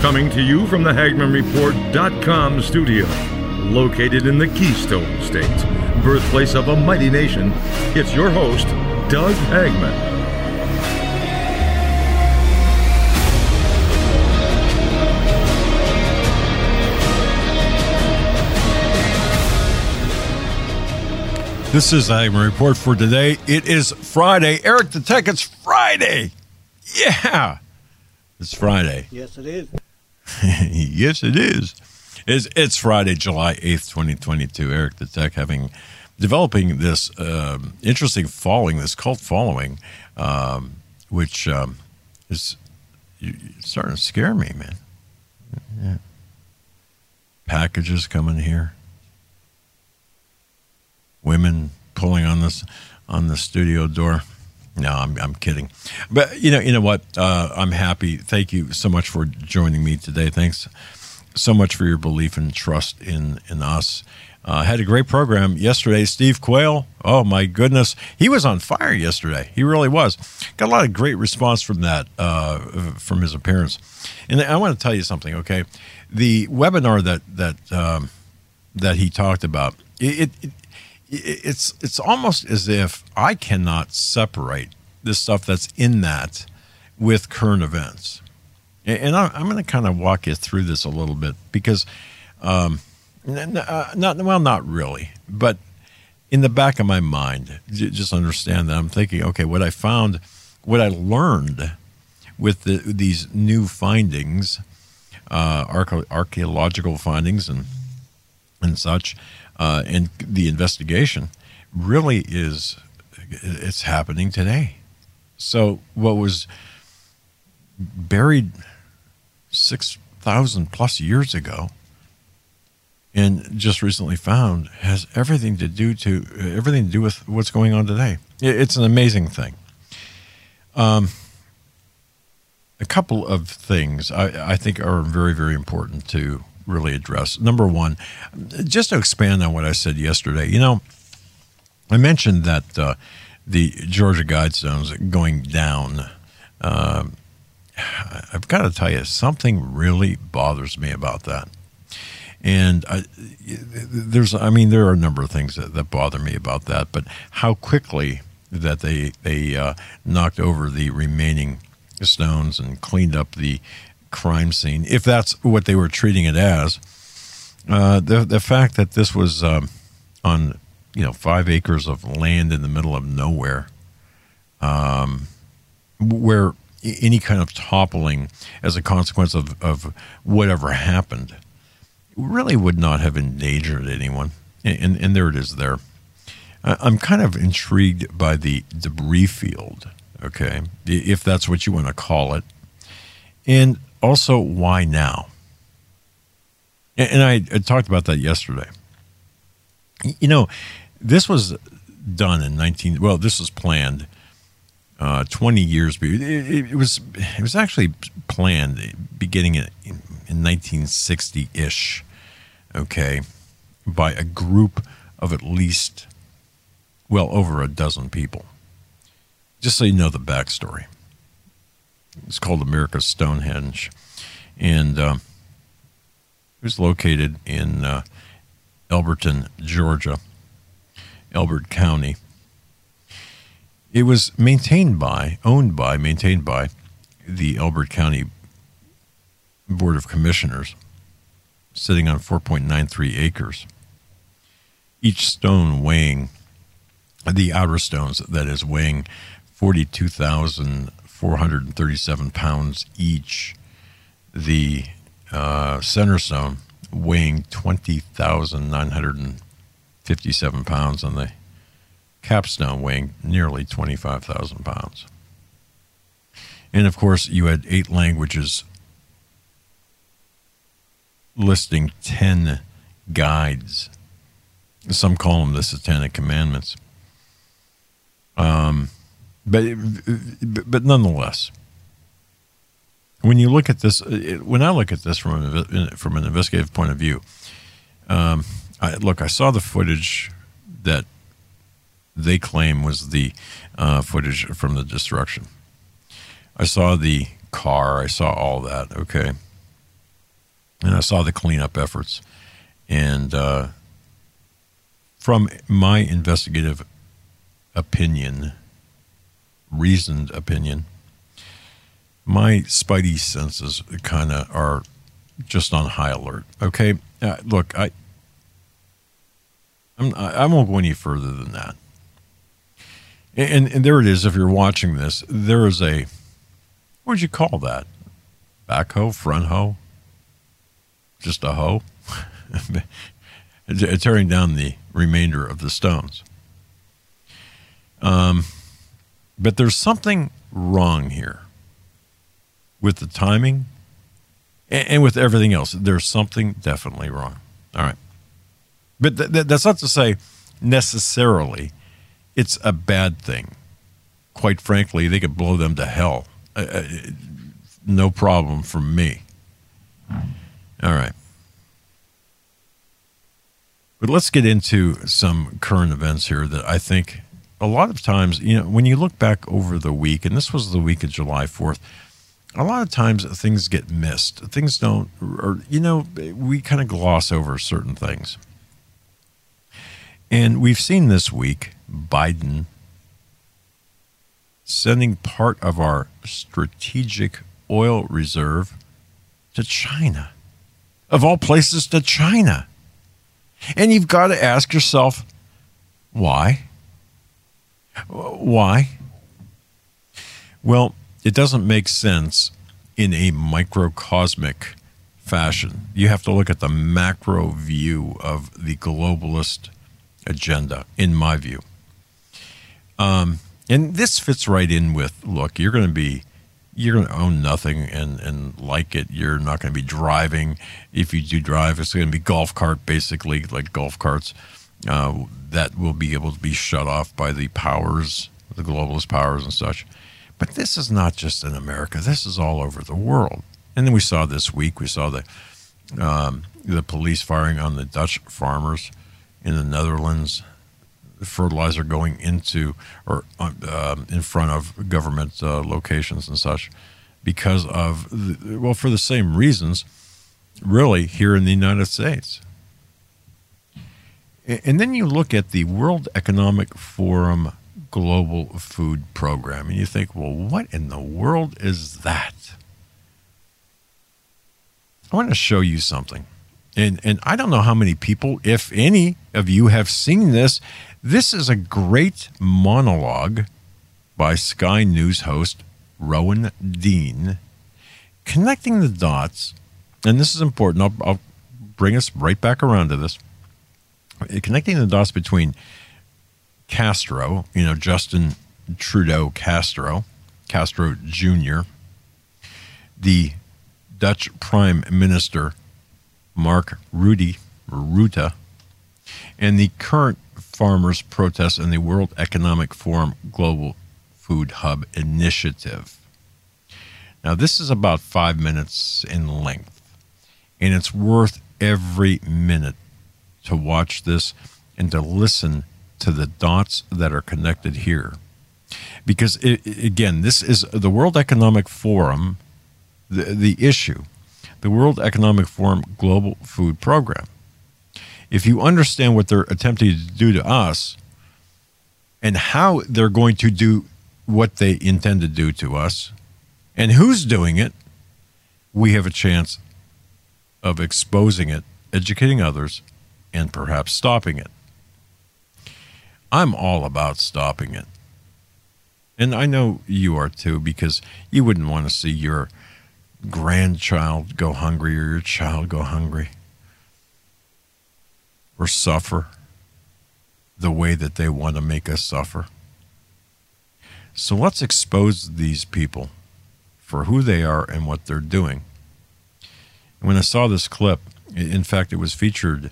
Coming to you from the HagmannReport.com studio, located in the Keystone State, birthplace of a mighty nation, it's your host, Doug Hagmann. This is the Hagmann Report for today. It is Friday. Eric the Tech, it's Friday. Yeah, it's Friday. Yes, it is. Yes, it is. It's Friday, July 8th, 2022. Eric the Tech developing this interesting following, this cult following, which is starting to scare me, man. Yeah. Packages coming here. Women pulling on the studio door. No, I'm kidding. But you know what? I'm happy. Thank you so much for joining me today. Thanks so much for your belief and trust in us. Had a great program yesterday. Steve Quayle. Oh my goodness, he was on fire yesterday. He really was. Got a lot of great response from that, from his appearance. And I want to tell you something. Okay, the webinar that he talked about. It's almost as if I cannot separate this stuff that's in that with current events. And I'm going to kind of walk you through this a little bit because, not really, but in the back of my mind, just understand that I'm thinking, okay, what I learned with these new findings, archaeological findings and such, and the investigation really it's happening today. So what was buried 6,000 plus years ago and just recently found has everything to do with what's going on today. It's an amazing thing. A couple of things I think are very, very important to really address. Number one, just to expand on what I said yesterday, I mentioned that the Georgia Guidestones going down. I've got to tell you, something really bothers me about that. And there are a number of things that bother me about that, but how quickly that they knocked over the remaining stones and cleaned up the crime scene, if that's what they were treating it as. The fact that this was on 5 acres of land in the middle of nowhere, where any kind of toppling as a consequence of whatever happened really would not have endangered anyone. And there it is there. I'm kind of intrigued by the debris field, okay, if that's what you want to call it. And also, why now? And I talked about that yesterday. This was done in this was planned 20 years. It was actually planned beginning in 1960-ish, okay, by a group of at least, over a dozen people. Just so you know the backstory. It's called America's Stonehenge, and it was located in Elberton, Georgia, Elbert County. It was maintained by the Elbert County Board of Commissioners, sitting on 4.93 acres. Each stone weighing, the outer stones, that is, weighing 42,437 pounds each. The center stone weighing 20,957 pounds, and the capstone weighing nearly 25,000 pounds. And of course, you had 8 languages listing 10 guides. Some call them the Satanic Commandments. But nonetheless, when you look at this, when I look at this from an investigative point of view, I saw the footage that they claim was the footage from the destruction. I saw the car. I saw all that. Okay. and I saw the cleanup efforts. And from my investigative opinion, reasoned opinion, my spidey senses kind of are just on high alert. Okay, look, I won't go any further than that. And there it is. If you're watching this, there is a, what would you call that? Backhoe, front hoe, just a hoe, tearing down the remainder of the stones. But there's something wrong here with the timing and with everything else. There's something definitely wrong. All right. But that's not to say necessarily it's a bad thing. Quite frankly, they could blow them to hell. No problem for me. All right. But let's get into some current events here that I think a lot of times, when you look back over the week, and this was the week of July 4th, a lot of times things get missed. Things don't, or, we kind of gloss over certain things. And we've seen this week Biden sending part of our strategic oil reserve to China. Of all places, to China. And you've got to ask yourself, why? Why? Well, it doesn't make sense in a microcosmic fashion. You have to look at the macro view of the globalist agenda, in my view. And this fits right in with, look, you're going to own nothing and like it. You're not going to be driving. If you do drive, it's going to be golf cart, basically, like golf carts that will be able to be shut off by the powers, the globalist powers and such. But this is not just in America. This is all over the world. And then we saw this week, we saw the police firing on the Dutch farmers in the Netherlands, the fertilizer going into or in front of government locations and such because of, for the same reasons, really, here in the United States. And then you look at the World Economic Forum Global Food Program, and you think, well, what in the world is that? I want to show you something. And I don't know how many people, if any of you, have seen this. This is a great monologue by Sky News host Rowan Dean, connecting the dots, and this is important. I'll bring us right back around to this. Connecting the dots between Castro, Justin Trudeau Castro Jr., the Dutch Prime Minister Mark Rutte, and the current farmers' protests and the World Economic Forum Global Food Hub Initiative. Now, this is about 5 minutes in length, and it's worth every minute to watch this and to listen to the dots that are connected here. Because, again, this is the World Economic Forum, the issue, the World Economic Forum Global Food Program. If you understand what they're attempting to do to us and how they're going to do what they intend to do to us and who's doing it, we have a chance of exposing it, educating others, and perhaps stopping it. I'm all about stopping it. And I know you are too, because you wouldn't want to see your grandchild go hungry or your child go hungry or suffer the way that they want to make us suffer. So let's expose these people for who they are and what they're doing. When I saw this clip, in fact, it was featured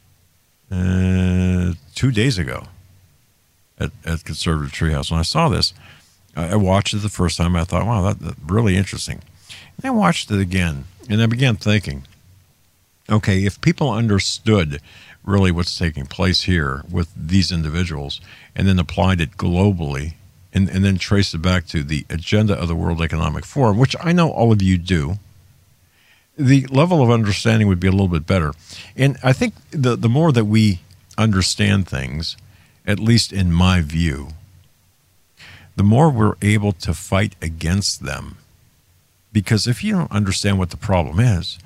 2 days ago at Conservative Treehouse. When I saw this, I watched it the first time. I thought, wow, that's really interesting. And I watched it again, and I began thinking, okay, if people understood really what's taking place here with these individuals and then applied it globally and then traced it back to the agenda of the World Economic Forum, which I know all of you do, the level of understanding would be a little bit better. And I think the more that we understand things, at least in my view, the more we're able to fight against them. Because if you don't understand what the problem is,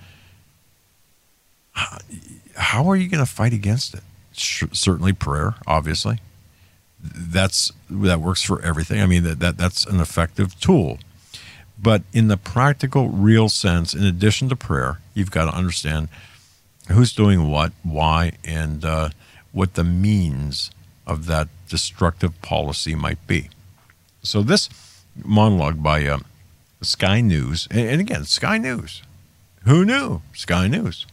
how are you going to fight against it? Certainly prayer, obviously. That works for everything. I mean, that's an effective tool. But in the practical, real sense, in addition to prayer, you've got to understand who's doing what, why, and what the means of that destructive policy might be. So this monologue by Sky News, and again, Sky News. Who knew? Sky News.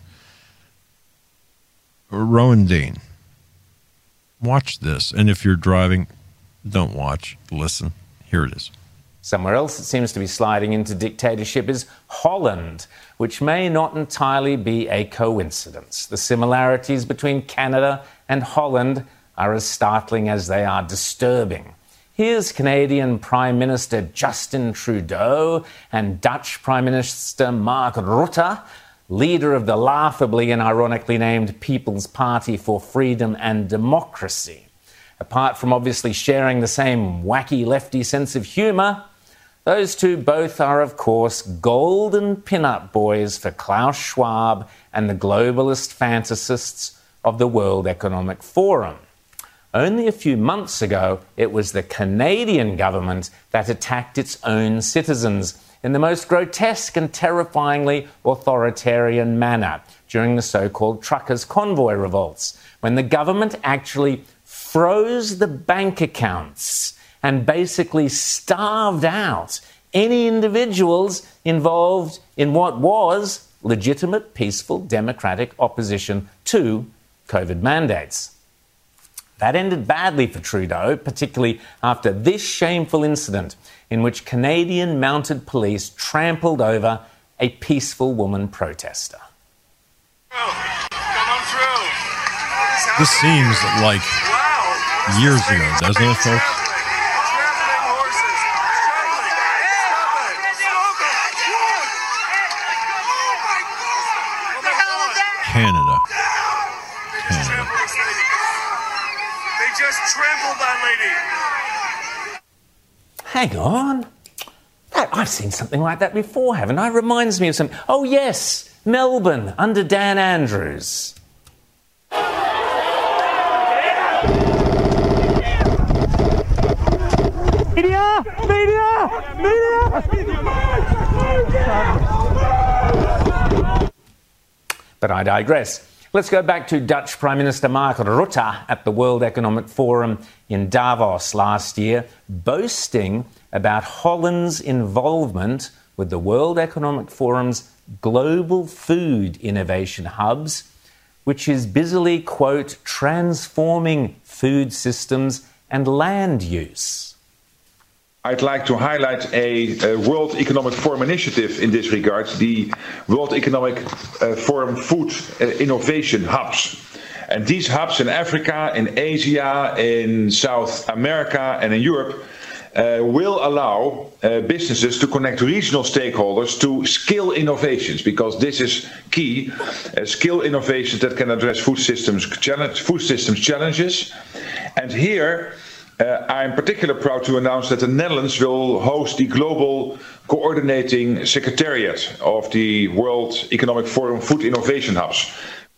Rowan Dean. Watch this. And if you're driving, don't watch. Listen. Here it is. Somewhere else that seems to be sliding into dictatorship is Holland, which may not entirely be a coincidence. The similarities between Canada and Holland are as startling as they are disturbing. Here's Canadian Prime Minister Justin Trudeau and Dutch Prime Minister Mark Rutte, leader of the laughably and ironically named People's Party for Freedom and Democracy. Apart from obviously sharing the same wacky lefty sense of humour, those two both are, of course, golden pin-up boys for Klaus Schwab and the globalist fantasists of the World Economic Forum. Only a few months ago, it was the Canadian government that attacked its own citizens in the most grotesque and terrifyingly authoritarian manner during the so-called truckers' convoy revolts, when the government actually froze the bank accounts and basically starved out any individuals involved in what was legitimate, peaceful, democratic opposition to COVID mandates. That ended badly for Trudeau, particularly after this shameful incident in which Canadian mounted police trampled over a peaceful woman protester. This seems like years ago, doesn't it, folks? Canada. They just trampled that lady. Hang on. I've seen something like that before, haven't I? Reminds me of something. Oh, yes, Melbourne, under Dan Andrews. But I digress. Let's go back to Dutch Prime Minister Mark Rutte at the World Economic Forum in Davos last year, boasting about Holland's involvement with the World Economic Forum's global food innovation hubs, which is busily, quote, transforming food systems and land use. I'd like to highlight a World Economic Forum initiative in this regard, the World Economic Forum Food Innovation Hubs. And these hubs in Africa, in Asia, in South America and in Europe will allow businesses to connect regional stakeholders to skill innovations, because this is key, skill innovations that can address food systems challenges. And here, I'm particularly proud to announce that the Netherlands will host the Global Coordinating Secretariat of the World Economic Forum Food Innovation Hubs.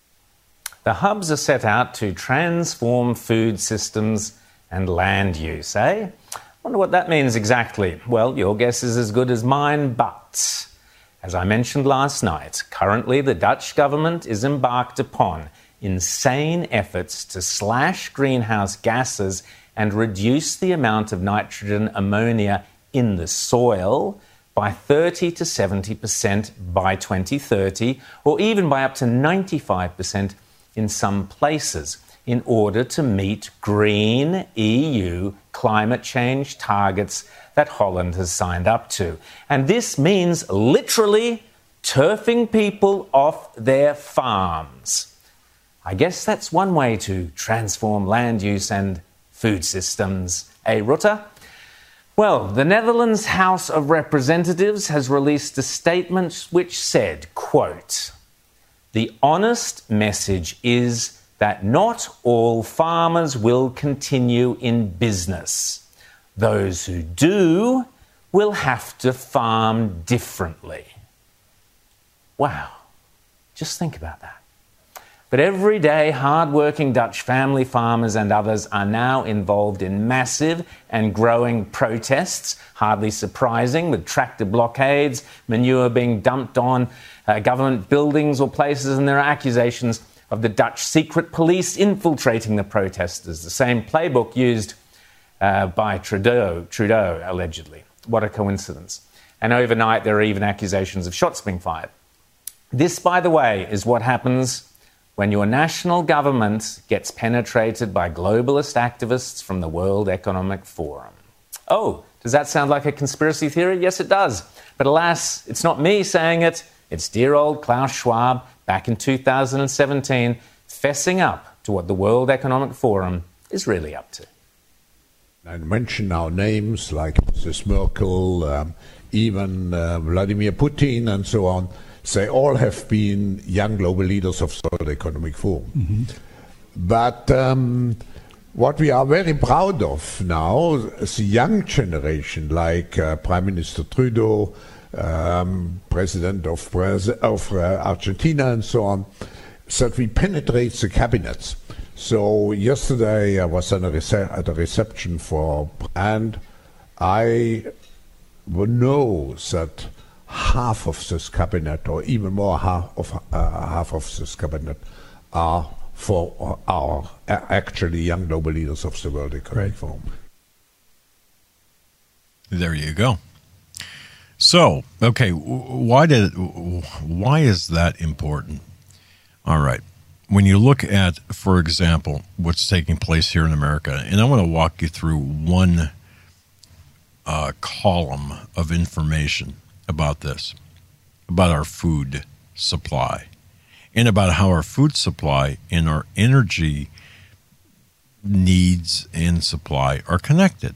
The hubs are set out to transform food systems and land use, eh? I wonder what that means exactly. Well, your guess is as good as mine, but as I mentioned last night, currently the Dutch government is embarked upon insane efforts to slash greenhouse gases and reduce the amount of nitrogen ammonia in the soil by 30 to 70% by 2030, or even by up to 95% in some places, in order to meet green EU climate change targets that Holland has signed up to. And this means literally turfing people off their farms. I guess that's one way to transform land use and food systems, eh, Rutte? Well, the Netherlands House of Representatives has released a statement which said, quote, "The honest message is that not all farmers will continue in business. Those who do will have to farm differently." Wow, just think about that. But everyday, hard-working Dutch family farmers and others are now involved in massive and growing protests, hardly surprising, with tractor blockades, manure being dumped on government buildings or places, and there are accusations of the Dutch secret police infiltrating the protesters, the same playbook used by Trudeau, allegedly. What a coincidence. And overnight, there are even accusations of shots being fired. This, by the way, is what happens when your national government gets penetrated by globalist activists from the World Economic Forum. Oh, does that sound like a conspiracy theory? Yes, it does. But alas, it's not me saying it. It's dear old Klaus Schwab, back in 2017, fessing up to what the World Economic Forum is really up to. I mention now names like Mrs. Merkel, even Vladimir Putin and so on. They all have been young global leaders of the World Economic Forum. Mm-hmm. But what we are very proud of now is the young generation, like Prime Minister Trudeau, President of Argentina and so on, that we penetrate the cabinets. So yesterday I was at a reception for Brand. I know that half of this cabinet, or even more, half of this cabinet are for our actually young global leaders of the World Economic Forum. There you go. So, okay, why is that important? All right. When you look at, for example, what's taking place here in America, and I want to walk you through one column of information about this, about our food supply, and about how our food supply and our energy needs and supply are connected.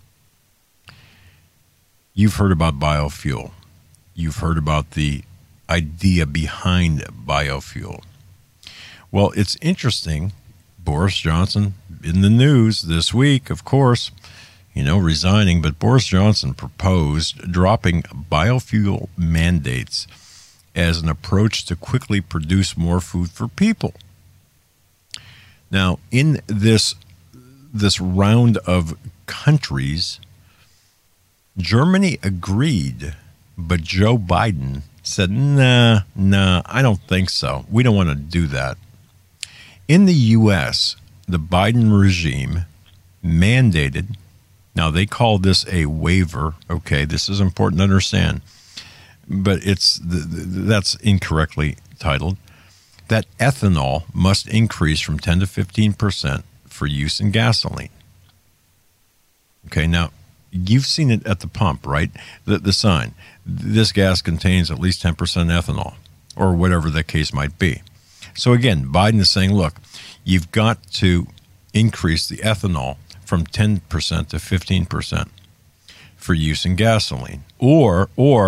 You've heard about biofuel. You've heard about the idea behind biofuel. Well, it's interesting. Boris Johnson in the news this week, of course, resigning, but Boris Johnson proposed dropping biofuel mandates as an approach to quickly produce more food for people. Now, in this round of countries, Germany agreed, but Joe Biden said, nah, I don't think so. We don't want to do that. In the U.S., the Biden regime mandated, now they call this a waiver, okay, this is important to understand, but that's incorrectly titled, that ethanol must increase from 10 to 15% for use in gasoline. Okay, now, you've seen it at the pump, right? The sign. This gas contains at least 10% ethanol, or whatever the case might be. So again, Biden is saying, look, you've got to increase the ethanol from 10% to 15% for use in gasoline, or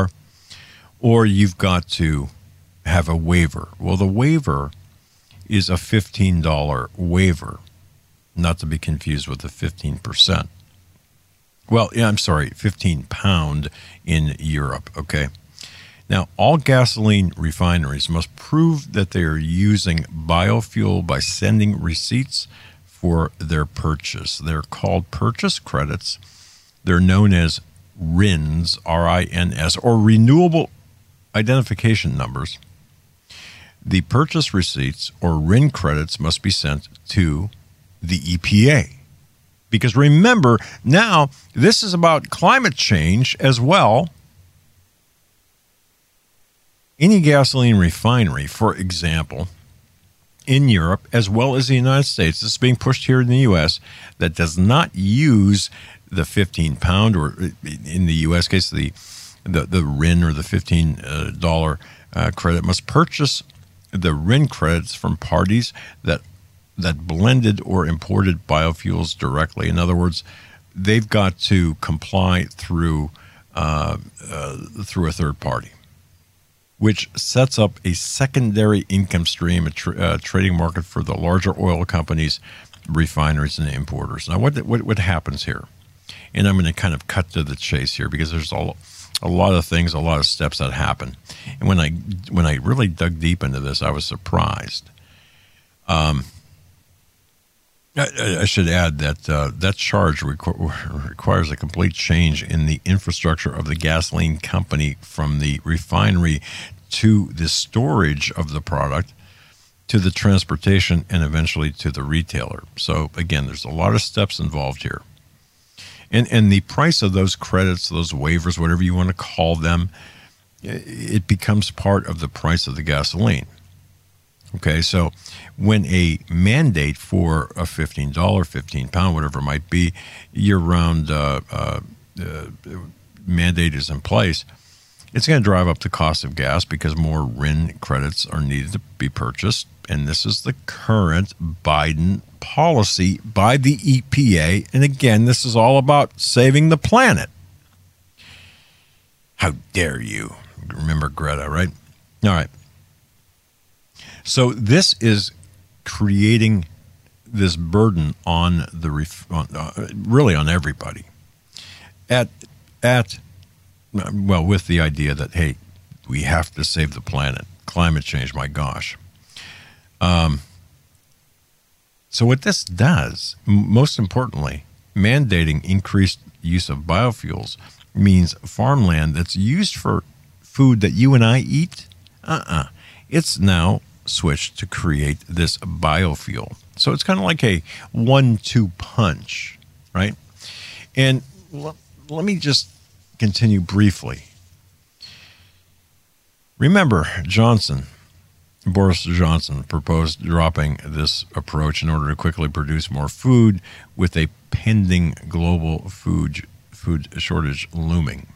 you've got to have a waiver. Well, the waiver is a $15 waiver, not to be confused with the 15%. Well, yeah, I'm sorry, 15 pound in Europe, okay? Now, all gasoline refineries must prove that they are using biofuel by sending receipts for their purchase. They're called purchase credits. They're known as RINs, R-I-N-S, or renewable identification numbers. The purchase receipts, or RIN credits, must be sent to the EPA. Because remember, now, this is about climate change as well. Any gasoline refinery, for example, in Europe, as well as the United States, this is being pushed here in the U.S., that does not use the 15 pound, or in the U.S. case, the RIN or the $15 credit, must purchase the RIN credits from parties that blended or imported biofuels directly. In other words, they've got to comply through a third party. which sets up a secondary income stream, a trading market for the larger oil companies, refineries, and importers. Now, what happens here? And I'm going to kind of cut to the chase here because there's a lot of things, a lot of steps that happen. And when I really dug deep into this, I was surprised. I should add that that charge requires a complete change in the infrastructure of the gasoline company, from the refinery to the storage of the product to the transportation and eventually to the retailer. So again, there's a lot of steps involved here. And the price of those credits, those waivers, whatever you want to call them, it becomes part of the price of the gasoline. Okay, so when a mandate for a $15, 15 pound, whatever it might be, year-round mandate is in place, it's going to drive up the cost of gas because more RIN credits are needed to be purchased. And this is the current Biden policy by the EPA. And again, this is all about saving the planet. How dare you? Remember Greta, right? All right. So this is creating this burden on the really on everybody. With the idea that, hey, we have to save the planet. Climate change, my gosh. So what this does, most importantly, mandating increased use of biofuels means farmland that's used for food that you and I eat, it's now switched to create this biofuel. So it's kind of like a 1-2 punch, right? And let me just continue briefly. Remember, Boris Johnson proposed dropping this approach in order to quickly produce more food with a pending global food shortage looming.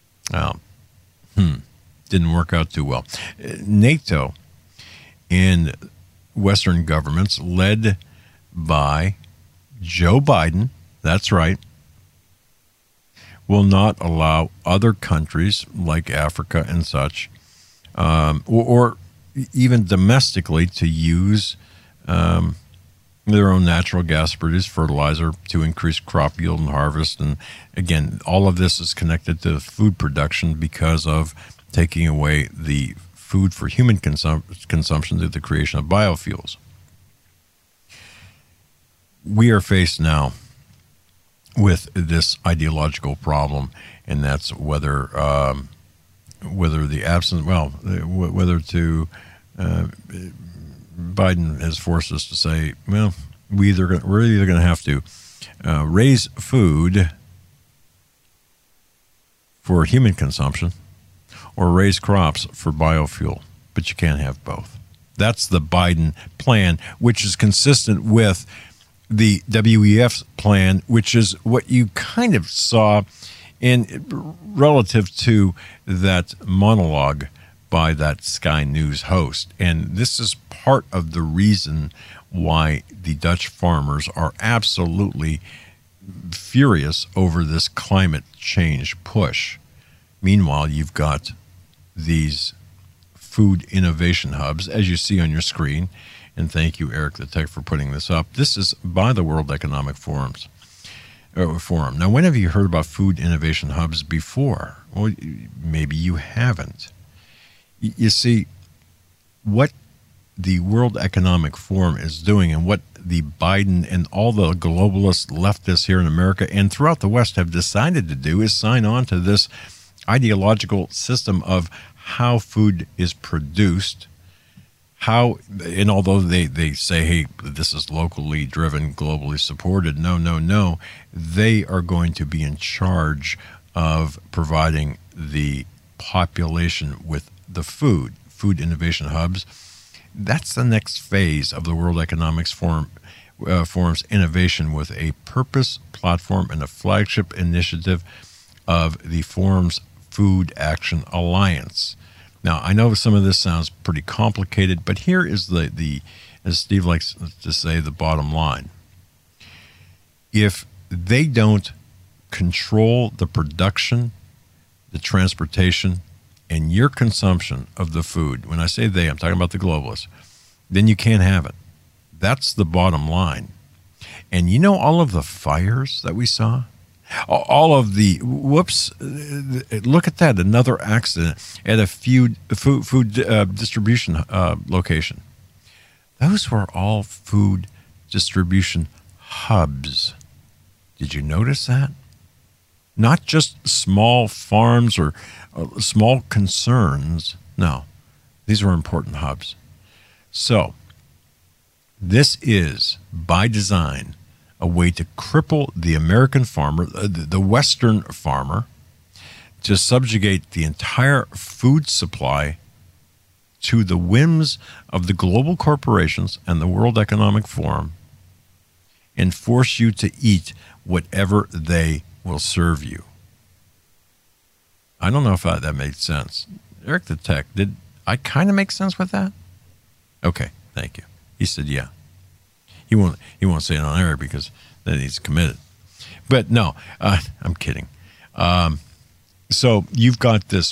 Didn't work out too well. NATO and Western governments led by Joe Biden, that's right, will not allow other countries like Africa and such, or even domestically, to use their own natural gas-produced fertilizer to increase crop yield and harvest. And again, all of this is connected to food production because of taking away the food for human consumption through the creation of biofuels. We are faced now with this ideological problem, and that's whether Biden has forced us to say, well, we're either going to have to raise food for human consumption or raise crops for biofuel, but you can't have both. That's the Biden plan, which is consistent with the WEF's plan, which is what you kind of saw in relative to that monologue by that Sky News host. And this is part of the reason why the Dutch farmers are absolutely furious over this climate change push. Meanwhile, you've got these food innovation hubs, as you see on your screen. And thank you, Eric the Tech, for putting this up. This is by the World Economic Forum. Now, when have you heard about food innovation hubs before? Well, maybe you haven't. You see, what the World Economic Forum is doing and what the Biden and all the globalist leftists here in America and throughout the West have decided to do is sign on to this ideological system of how food is produced, and although they say, hey, this is locally driven, globally supported, no, they are going to be in charge of providing the population with the food innovation hubs. That's the next phase of the World Economic Forum's innovation, with a purpose, platform, and a flagship initiative of the forum's Food Action Alliance. Now, I know some of this sounds pretty complicated, but here is the as Steve likes to say, the bottom line. If they don't control the production, the transportation, and your consumption of the food, when I say they, I'm talking about the globalists, then you can't have it. That's the bottom line. And you know all of the fires that we saw? All of the, look at that, another accident at a food distribution location. Those were all food distribution hubs. Did you notice that? Not just small farms or small concerns. No, these were important hubs. So, this is, by design, a way to cripple the American farmer, the Western farmer, to subjugate the entire food supply to the whims of the global corporations and the World Economic Forum, and force you to eat whatever they will serve you. I don't know if that made sense. Eric the Tech, did I kind of make sense with that? Okay, thank you. He said, yeah. He won't say it on air because then he's committed. But no, I'm kidding. So you've got this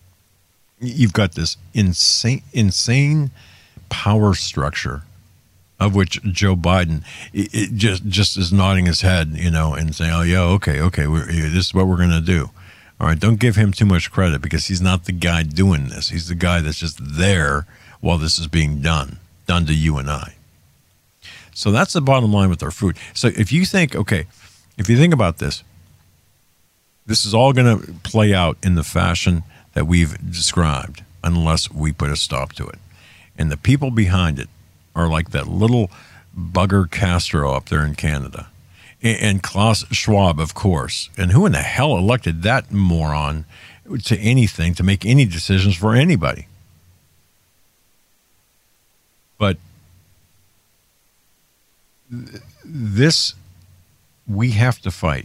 insane power structure of which Joe Biden just is nodding his head, and saying, "Oh yeah, okay, this is what we're going to do." All right, don't give him too much credit because he's not the guy doing this. He's the guy that's just there while this is being done to you and I. So that's the bottom line with our food. So if you think about this, this is all going to play out in the fashion that we've described unless we put a stop to it. And the people behind it are like that little bugger Castro up there in Canada. And Klaus Schwab, of course. And who in the hell elected that moron to anything, to make any decisions for anybody? But this, we have to fight.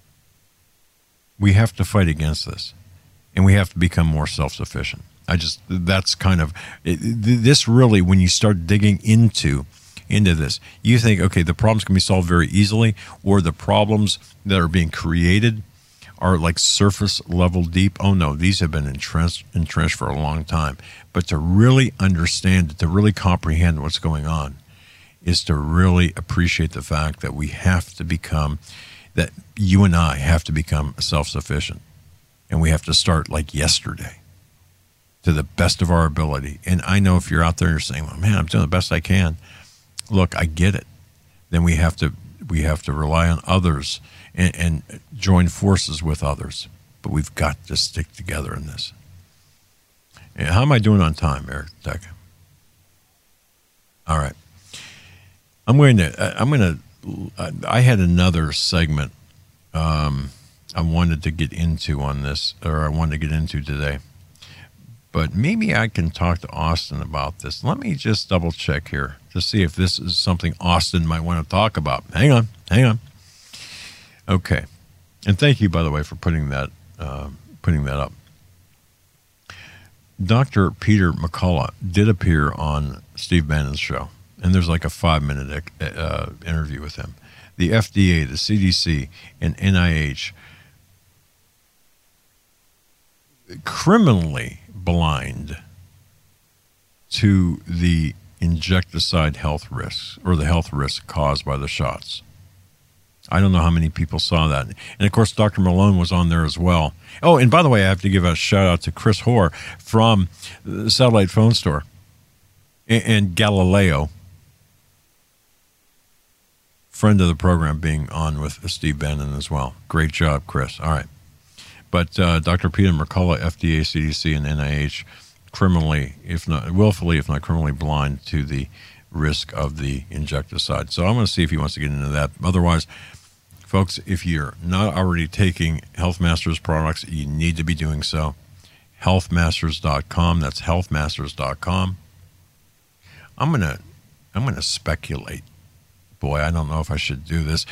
We have to fight against this. And we have to become more self-sufficient. That's kind of, this really, when you start digging into this, you think, okay, the problems can be solved very easily, or the problems that are being created are like surface level deep. Oh no, these have been entrenched for a long time. But to really understand, to really comprehend what's going on, is to really appreciate the fact that that you and I have to become self-sufficient. And we have to start like yesterday, to the best of our ability. And I know if you're out there and you're saying, well, man, I'm doing the best I can. Look, I get it. Then we have to rely on others and join forces with others. But we've got to stick together in this. And how am I doing on time, Eric Tech? All right. I had another segment I wanted to get into on this, or I wanted to get into today. But maybe I can talk to Austin about this. Let me just double check here to see if this is something Austin might want to talk about. Hang on. Okay. And thank you, by the way, for putting that up. Dr. Peter McCullough did appear on Steve Bannon's show, and there's like a 5-minute interview with him. The FDA, the CDC, and NIH criminally blind to the insecticide health risks, or the health risks caused by the shots. I don't know how many people saw that. And of course, Dr. Malone was on there as well. Oh, and by the way, I have to give a shout out to Chris Hoare from the Satellite Phone Store and Galileo, friend of the program, being on with Steve Bannon as well. Great job, Chris. All right. But Dr. Peter McCullough, FDA, CDC, and NIH, willfully, if not criminally blind to the risk of the insecticide. So I'm going to see if he wants to get into that. Otherwise, folks, if you're not already taking Health Masters products, you need to be doing so. Healthmasters.com. That's healthmasters.com. I'm going to speculate. Boy, I don't know if I should do this.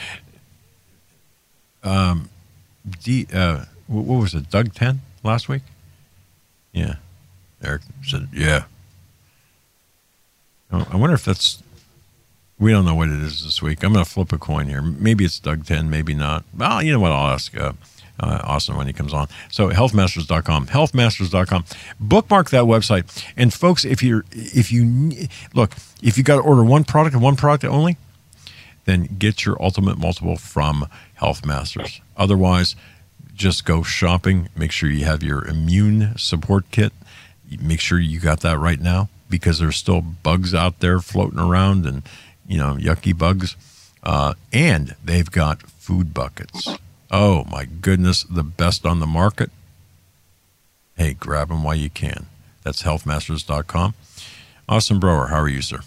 What was it, Doug 10 last week? Yeah. Eric said, yeah. I wonder if that's We don't know what it is this week. I'm going to flip a coin here. Maybe it's Doug 10, maybe not. Well, you know what? I'll ask Austin when he comes on. So healthmasters.com, healthmasters.com. Bookmark that website. And folks, if you got to order one product and one product only, then get your Ultimate Multiple from Health Masters. Otherwise, just go shopping. Make sure you have your immune support kit. Make sure you got that right now, because there's still bugs out there floating around, and yucky bugs. And they've got food buckets. Oh my goodness, the best on the market. Hey, grab them while you can. That's healthmasters.com. Austin Brower, how are you, sir?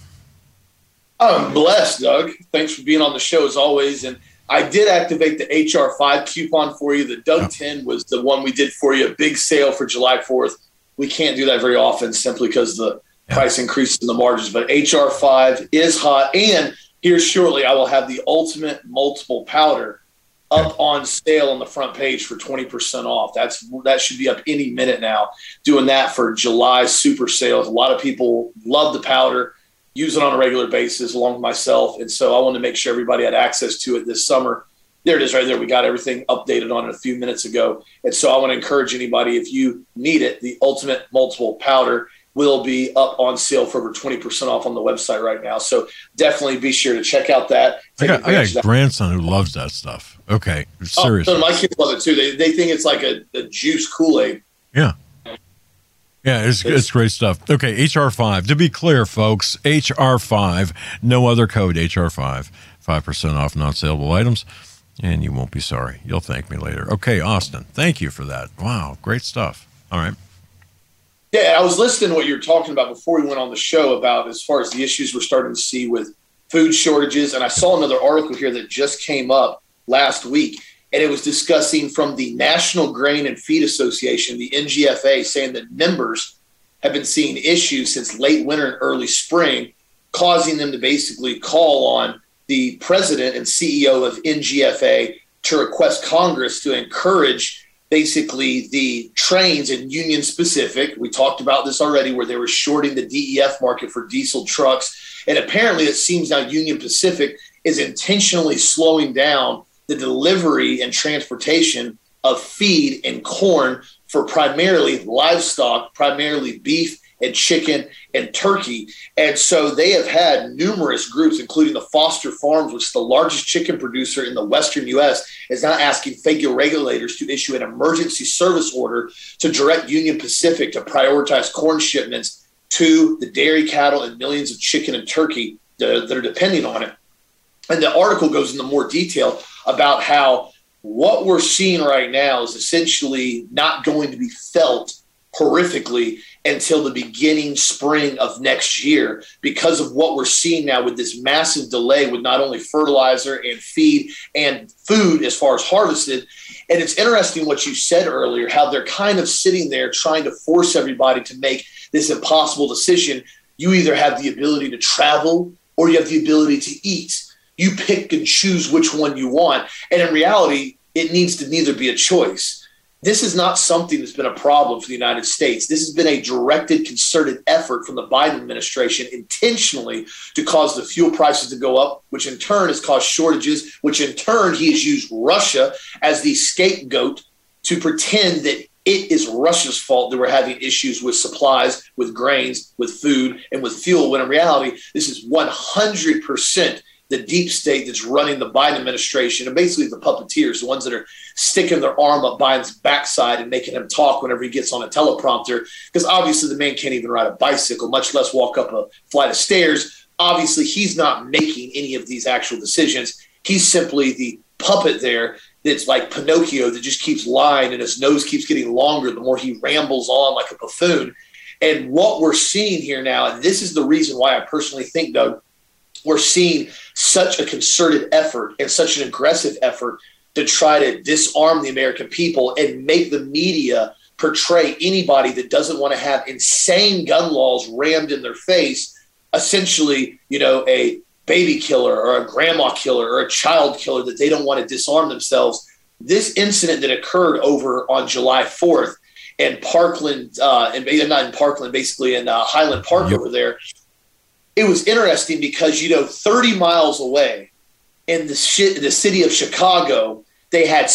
I'm blessed, Doug. Thanks for being on the show as always. And I did activate the HR5 coupon for you. The Doug 10 was the one we did for you. A big sale for July 4th. We can't do that very often simply because the price increases in the margins. But HR5 is hot. And here shortly, I will have the Ultimate Multiple Powder up on sale on the front page for 20% off. That should be up any minute now. Doing that for July super sales. A lot of people love the powder, use it on a regular basis along with myself. And so I wanted to make sure everybody had access to it this summer. There it is right there. We got everything updated on it a few minutes ago. And so I want to encourage anybody, if you need it, the Ultimate Multiple Powder will be up on sale for over 20% off on the website right now. So definitely be sure to check out that. I got a grandson who loves that stuff. Okay, seriously. Oh, my kids love it too. They think it's like a juice Kool-Aid. Yeah. Yeah, it's great stuff. Okay, HR5. To be clear, folks, HR5, no other code, HR5. 5% off non-saleable items, and you won't be sorry. You'll thank me later. Okay, Austin, thank you for that. Wow, great stuff. All right. Yeah, I was listening to what you were talking about before we went on the show about as far as the issues we're starting to see with food shortages, and I saw another article here that just came up last week, and it was discussing from the National Grain and Feed Association, the NGFA, saying that members have been seeing issues since late winter and early spring, causing them to basically call on the president and CEO of NGFA to request Congress to encourage basically the trains in Union Pacific. We talked about this already, where they were shorting the DEF market for diesel trucks. And apparently it seems now Union Pacific is intentionally slowing down the delivery and transportation of feed and corn for primarily livestock, primarily beef and chicken and turkey. And so they have had numerous groups, including the Foster Farms, which is the largest chicken producer in the Western U.S., is now asking federal regulators to issue an emergency service order to direct Union Pacific to prioritize corn shipments to the dairy cattle and millions of chicken and turkey that are depending on it. And the article goes into more detail about how what we're seeing right now is essentially not going to be felt horrifically until the beginning spring of next year, because of what we're seeing now with this massive delay with not only fertilizer and feed and food as far as harvested. And it's interesting what you said earlier, how they're kind of sitting there trying to force everybody to make this impossible decision. You either have the ability to travel or you have the ability to eat. You pick and choose which one you want. And in reality, it needs to neither be a choice. This is not something that's been a problem for the United States. This has been a directed, concerted effort from the Biden administration intentionally to cause the fuel prices to go up, which in turn has caused shortages, which in turn he has used Russia as the scapegoat to pretend that it is Russia's fault that we're having issues with supplies, with grains, with food, and with fuel, when in reality, this is 100% the deep state that's running the Biden administration, and basically the puppeteers, the ones that are sticking their arm up Biden's backside and making him talk whenever he gets on a teleprompter, because obviously the man can't even ride a bicycle, much less walk up a flight of stairs. Obviously, he's not making any of these actual decisions. He's simply the puppet there that's like Pinocchio that just keeps lying and his nose keeps getting longer the more he rambles on like a buffoon. And what we're seeing here now, and this is the reason why I personally think, Doug, we're seeing such a concerted effort and such an aggressive effort to try to disarm the American people and make the media portray anybody that doesn't want to have insane gun laws rammed in their face, essentially, a baby killer or a grandma killer or a child killer, that they don't want to disarm themselves. This incident that occurred over on July 4th in Parkland, and not in Parkland, basically in Highland Park over there, it was interesting because, 30 miles away in the city of Chicago, they had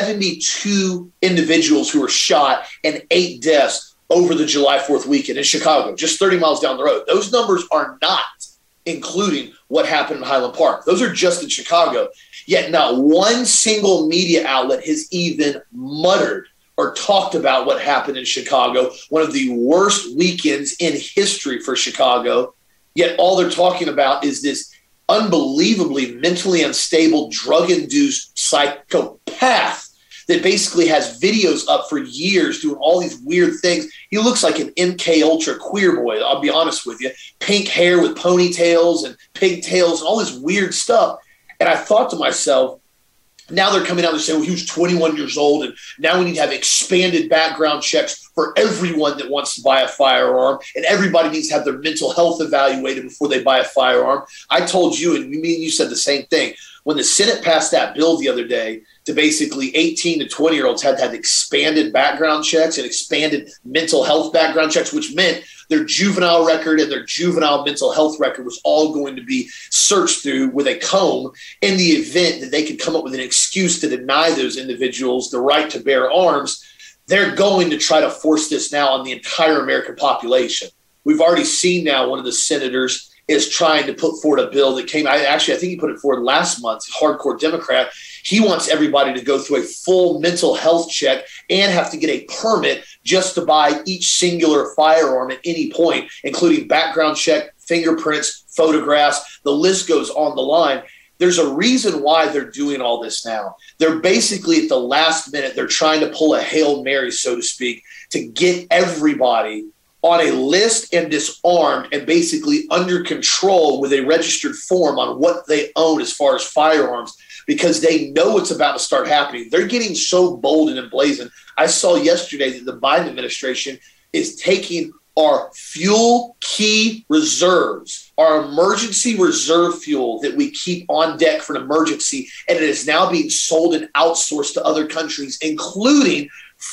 72 individuals who were shot and 8 deaths over the July 4th weekend in Chicago, just 30 miles down the road. Those numbers are not including what happened in Highland Park. Those are just in Chicago. Yet not one single media outlet has even muttered or talked about what happened in Chicago, one of the worst weekends in history for Chicago. Yet all they're talking about is this unbelievably mentally unstable, drug-induced psychopath that basically has videos up for years doing all these weird things. He looks like an MK Ultra queer boy, I'll be honest with you. Pink hair with ponytails and pigtails and all this weird stuff. And I thought to myself, now they're coming out and saying, well, he was 21 years old, and now we need to have expanded background checks for everyone that wants to buy a firearm, and everybody needs to have their mental health evaluated before they buy a firearm. I told you, and me and you said the same thing. When the Senate passed that bill the other day to basically 18 to 20-year-olds had to have expanded background checks and expanded mental health background checks, which meant their juvenile record and their juvenile mental health record was all going to be searched through with a comb in the event that they could come up with an excuse to deny those individuals the right to bear arms. They're going to try to force this now on the entire American population. We've already seen now one of the senators is trying to put forward a bill that came – I think he put it forward last month, hardcore Democrat. He wants everybody to go through a full mental health check and have to get a permit just to buy each singular firearm at any point, including background check, fingerprints, photographs. The list goes on the line. There's a reason why they're doing all this now. They're basically at the last minute, they're trying to pull a Hail Mary, so to speak, to get everybody on a list and disarmed and basically under control with a registered form on what they own as far as firearms, because they know what's about to start happening. They're getting so bold and emblazoned. I saw yesterday that the Biden administration is taking our fuel key reserves, our emergency reserve fuel that we keep on deck for an emergency, and it is now being sold and outsourced to other countries, including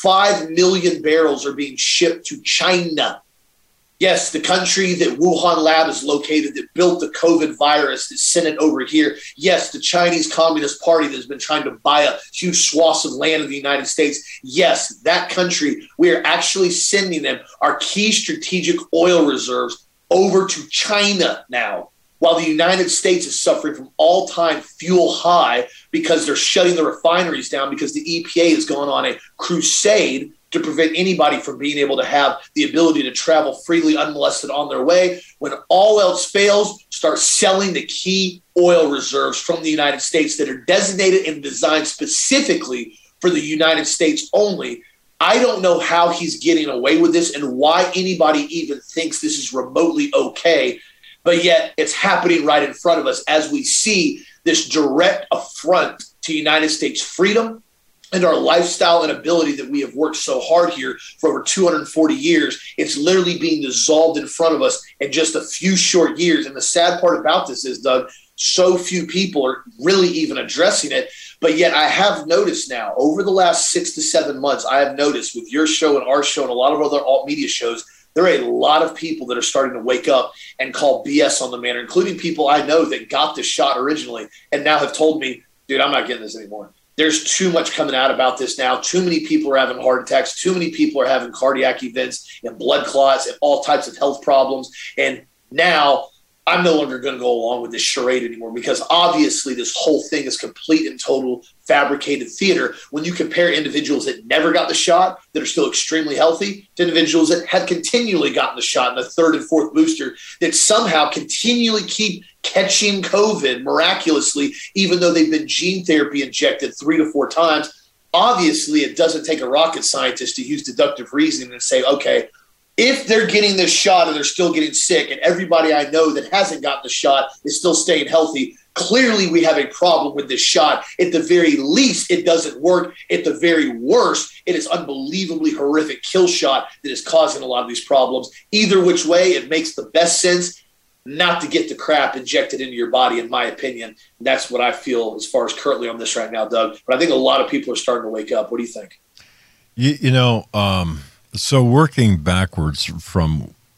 5 million barrels are being shipped to China. Yes, the country that Wuhan lab is located that built the COVID virus that sent it over here. Yes, the Chinese Communist Party that has been trying to buy a huge swaths of land in the United States. Yes, that country, we are actually sending them our key strategic oil reserves over to China now, while the United States is suffering from all-time fuel high because they're shutting the refineries down because the EPA has gone on a crusade to prevent anybody from being able to have the ability to travel freely unmolested on their way. When all else fails, start selling the key oil reserves from the United States that are designated and designed specifically for the United States only. I don't know how he's getting away with this and why anybody even thinks this is remotely okay, but yet it's happening right in front of us as we see this direct affront to United States freedom and our lifestyle and ability that we have worked so hard here for over 240 years. It's literally being dissolved in front of us in just a few short years. And the sad part about this is, Doug, so few people are really even addressing it. But yet I have noticed now over the last 6 to 7 months, I have noticed with your show and our show and a lot of other alt media shows, there are a lot of people that are starting to wake up and call BS on the matter, including people I know that got the shot originally and now have told me, dude, I'm not getting this anymore. There's too much coming out about this now. Too many people are having heart attacks. Too many people are having cardiac events and blood clots and all types of health problems. And now I'm no longer going to go along with this charade anymore because obviously this whole thing is complete and total fabricated theater when you compare individuals that never got the shot that are still extremely healthy to individuals that have continually gotten the shot in the third and fourth booster that somehow continually keep catching COVID miraculously, even though they've been gene therapy injected 3 to 4 times. Obviously, it doesn't take a rocket scientist to use deductive reasoning and say, okay, if they're getting this shot and they're still getting sick and everybody I know that hasn't gotten the shot is still staying healthy, clearly we have a problem with this shot. At the very least, it doesn't work. At the very worst, it is unbelievably horrific kill shot that is causing a lot of these problems. Either which way, it makes the best sense not to get the crap injected into your body, in my opinion. And that's what I feel as far as currently on this right now, Doug. But I think a lot of people are starting to wake up. What do you think? So working backwards from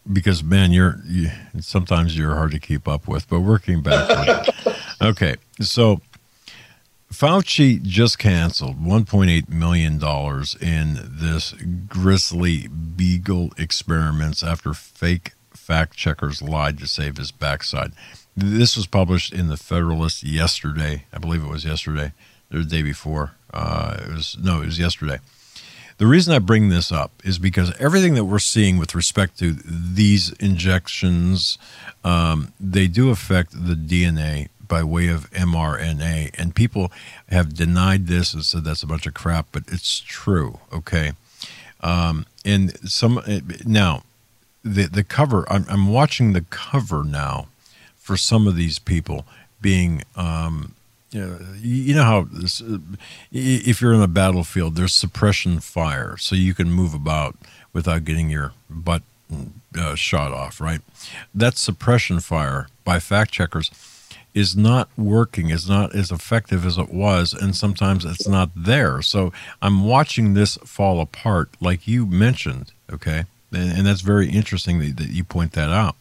because man, sometimes you're hard to keep up with. But working backward. Okay, so Fauci just canceled $1.8 million in this grisly Beagle experiments after fake fact checkers lied to save his backside. This was published in the Federalist yesterday. I believe it was yesterday, or the day before. It was yesterday. The reason I bring this up is because everything that we're seeing with respect to these injections, they do affect the DNA by way of mRNA, and people have denied this and said that's a bunch of crap, but it's true, okay? And now, the cover, I'm watching the cover now for some of these people being, you know how this, if you're in a battlefield, there's suppression fire, so you can move about without getting your butt shot off, right? That suppression fire by fact checkers is not working, is not as effective as it was, and sometimes it's not there. So I'm watching this fall apart, like you mentioned, okay? And that's very interesting that you point that out.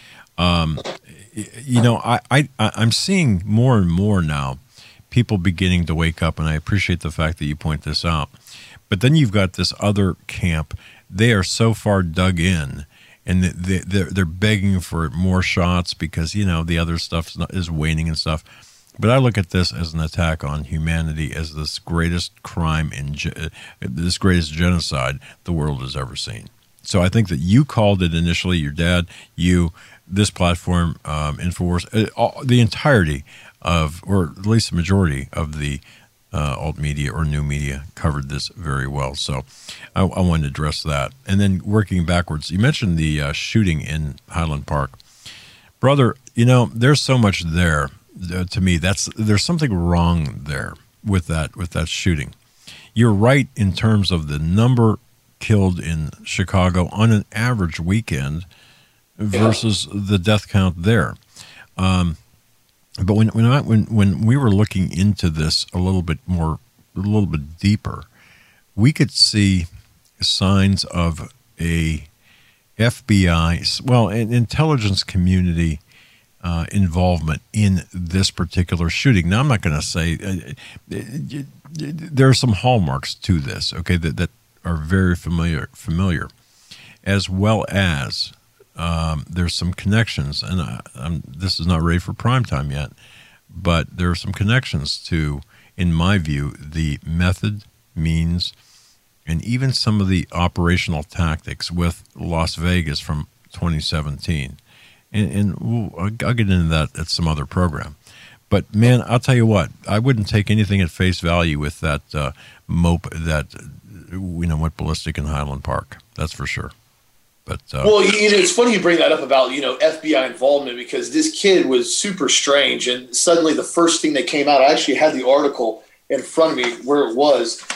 You know, I'm seeing more and more now people beginning to wake up, and I appreciate the fact that you point this out. But then you've got this other camp. They are so far dug in, and they're begging for more shots because, you know, the other stuff is waning and stuff. But I look at this as an attack on humanity, as this greatest crime, this greatest genocide the world has ever seen. So I think that you called it initially, your dad, this platform, InfoWars, the entirety of, or at least the majority of the alt media or new media covered this very well. So I wanted to address that. And then working backwards, you mentioned the shooting in Highland Park. Brother, you know, there's so much there. To me, there's something wrong there with that shooting. You're right in terms of the number killed in Chicago on an average weekend versus the death count there. But when we were looking into this a little bit deeper, we could see signs of a FBI, an intelligence community involvement in this particular shooting. Now, I'm not going to say there are some hallmarks to this, okay, that are very familiar, as well as there's some connections, and this is not ready for prime time yet, but there are some connections to, in my view, the method, means, and even some of the operational tactics with Las Vegas from 2017. And I'll get into that at some other program. But, man, I'll tell you what, I wouldn't take anything at face value with that mope that went ballistic in Highland Park. That's for sure. But well, it's funny you bring that up about FBI involvement, because this kid was super strange, and suddenly the first thing that came out, I actually had the article in front of me where it was.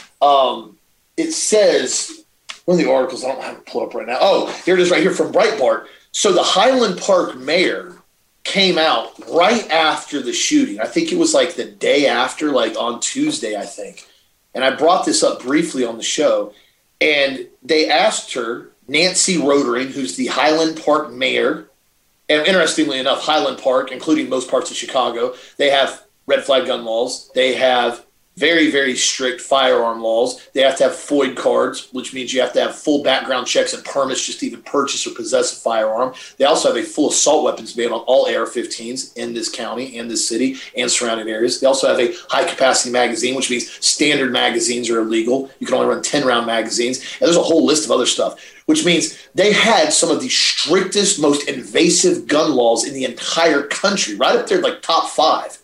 It says, one of the articles, I don't have it pulled up right now. Oh, here it is right here from Breitbart. So the Highland Park mayor came out right after the shooting. I think it was like the day after, like on Tuesday, I think. And I brought this up briefly on the show, and they asked her, Nancy Rotering, who's the Highland Park mayor, and interestingly enough, Highland Park, including most parts of Chicago, they have red flag gun laws. They have very, very strict firearm laws. They have to have FOID cards, which means you have to have full background checks and permits just to even purchase or possess a firearm. They also have a full assault weapons ban on all AR-15s in this county and this city and surrounding areas. They also have a high-capacity magazine, which means standard magazines are illegal. You can only run 10-round magazines. And there's a whole list of other stuff, which means they had some of the strictest, most invasive gun laws in the entire country, right up there, like top 5.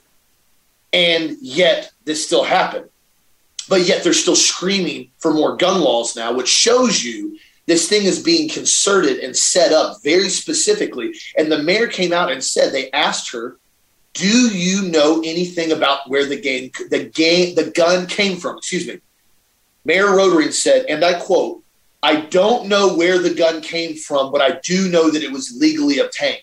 And yet this still happened. But yet they're still screaming for more gun laws now, which shows you this thing is being concerted and set up very specifically. And the mayor came out and said, they asked her, do you know anything about where the gun came from? Excuse me. Mayor Rotering said, and I quote, "I don't know where the gun came from, but I do know that it was legally obtained."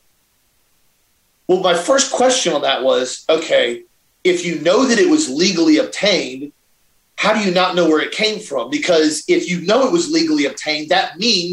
Well, my first question on that was, okay, if you know that it was legally obtained, how do you not know where it came from? Because if you know it was legally obtained, that means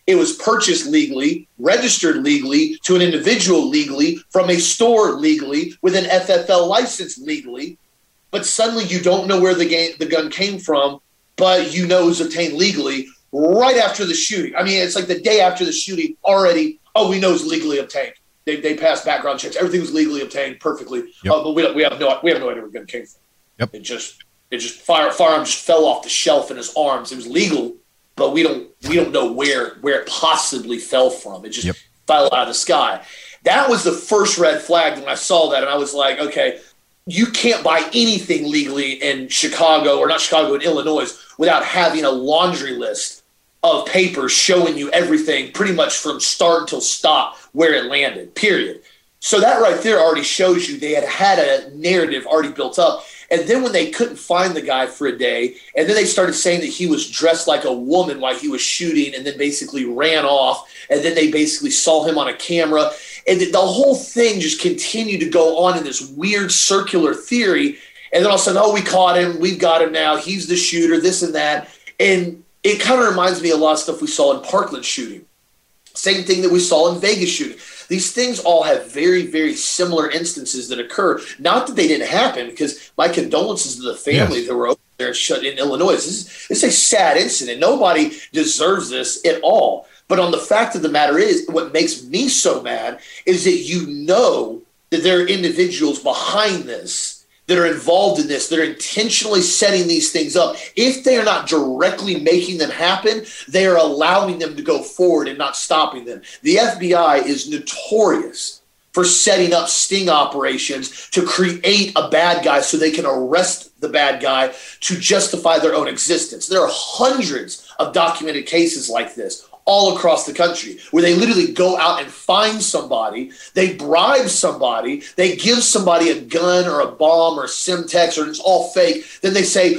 It was purchased legally, registered legally, to an individual legally, from a store legally, with an FFL license legally. But suddenly you don't know where the gun came from, but you know it was obtained legally right after the shooting. I mean, it's like the day after the shooting already, we know it's legally obtained. They passed background checks. Everything was legally obtained perfectly. Yep. But we have no idea where the gun came from. Yep. It just firearm just fell off the shelf in his arms. It was legal, but we don't know where it possibly fell from. It just fell out of the sky. That was the first red flag when I saw that, and I was like, okay, you can't buy anything legally in Chicago, or not Chicago, in Illinois, without having a laundry list of papers showing you everything pretty much from start until stop where it landed, period. So that right there already shows you they had a narrative already built up. And then when they couldn't find the guy for a day, and then they started saying that he was dressed like a woman while he was shooting, and then basically ran off, and then they basically saw him on a camera. And the whole thing just continued to go on in this weird circular theory. And then all of a sudden, we caught him. We've got him now. He's the shooter, this and that. And it kind of reminds me of a lot of stuff we saw in Parkland shooting. Same thing that we saw in Vegas shooting. These things all have very, very similar instances that occur. Not that they didn't happen, because my condolences to the family that were over there shut in Illinois. This is a sad incident. Nobody deserves this at all. But on the fact of the matter is, what makes me so mad is that you know that there are individuals behind this that are involved in this, that are intentionally setting these things up. If they are not directly making them happen, they are allowing them to go forward and not stopping them. The FBI is notorious for setting up sting operations to create a bad guy so they can arrest the bad guy to justify their own existence. There are hundreds of documented cases like this all across the country, where they literally go out and find somebody, they bribe somebody, they give somebody a gun or a bomb or a Semtex, or it's all fake. Then they say,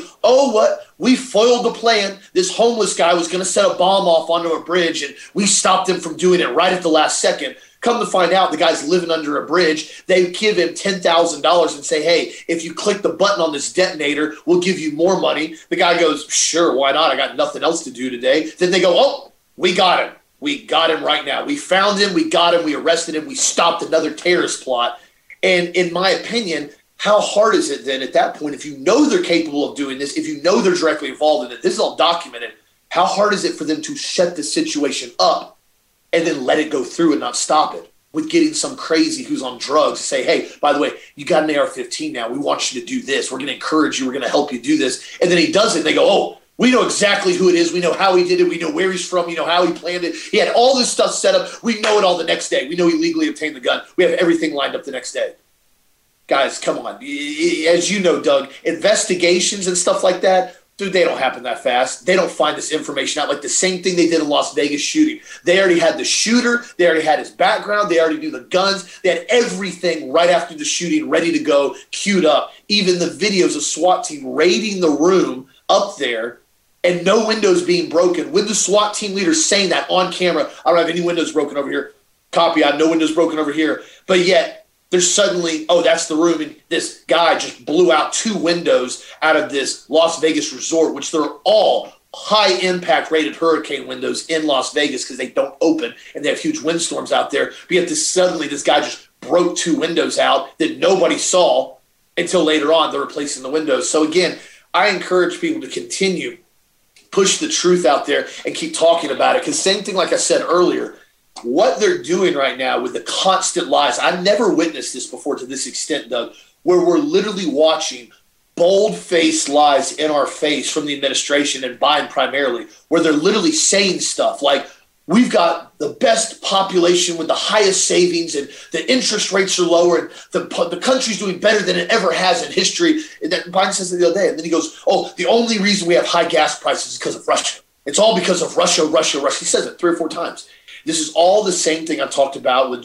we foiled the plan. This homeless guy was going to set a bomb off onto a bridge, and we stopped him from doing it right at the last second. Come to find out, the guy's living under a bridge. They give him $10,000 and say, hey, if you click the button on this detonator, we'll give you more money. The guy goes, sure, why not? I got nothing else to do today. Then they go, we got him. We got him right now. We found him. We got him. We arrested him. We stopped another terrorist plot. And in my opinion, how hard is it then at that point, if you know they're capable of doing this, if you know they're directly involved in it, this is all documented, how hard is it for them to shut the situation up and then let it go through and not stop it with getting some crazy who's on drugs to say, hey, by the way, you got an AR-15 now. We want you to do this. We're going to encourage you. We're going to help you do this. And then he does it. And they go, we know exactly who it is. We know how he did it. We know where he's from. We know how he planned it. He had all this stuff set up. We know it all the next day. We know he legally obtained the gun. We have everything lined up the next day. Guys, come on. As you know, Doug, investigations and stuff like that, dude, they don't happen that fast. They don't find this information out like the same thing they did in Las Vegas shooting. They already had the shooter. They already had his background. They already knew the guns. They had everything right after the shooting ready to go, queued up. Even the videos of SWAT team raiding the room up there and no windows being broken, with the SWAT team leader saying that on camera. I don't have any windows broken over here. Copy, I have no windows broken over here. But yet there's suddenly, that's the room, and this guy just blew out 2 windows out of this Las Vegas resort, which they're all high impact rated hurricane windows in Las Vegas because they don't open and they have huge windstorms out there. But yet suddenly this guy just broke 2 windows out that nobody saw until later on they're replacing the windows. So again, I encourage people to continue push the truth out there and keep talking about it. Because same thing, like I said earlier, what they're doing right now with the constant lies, I've never witnessed this before to this extent, Doug, where we're literally watching bold-faced lies in our face from the administration and Biden primarily, where they're literally saying stuff like, we've got the best population with the highest savings and the interest rates are lower and the country's doing better than it ever has in history. And that Biden says it the other day. And then he goes, the only reason we have high gas prices is because of Russia. It's all because of Russia. He says it 3 or 4 times. This is all the same thing I talked about with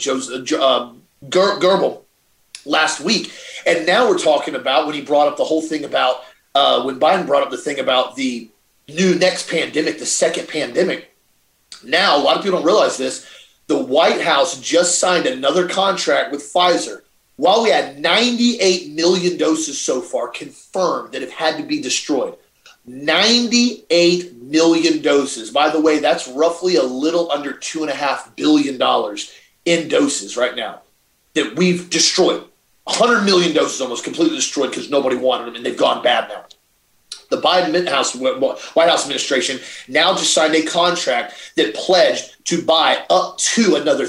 Goebbels last week. And now we're talking about when he brought up the whole thing about when Biden brought up the thing about the next pandemic, the second pandemic. Now, a lot of people don't realize this. The White House just signed another contract with Pfizer. While we had 98 million doses so far confirmed that have had to be destroyed, 98 million doses. By the way, that's roughly a little under $2.5 billion in doses right now that we've destroyed. 100 million doses almost completely destroyed because nobody wanted them, and they've gone bad now. The Biden White House administration now just signed a contract that pledged to buy up to another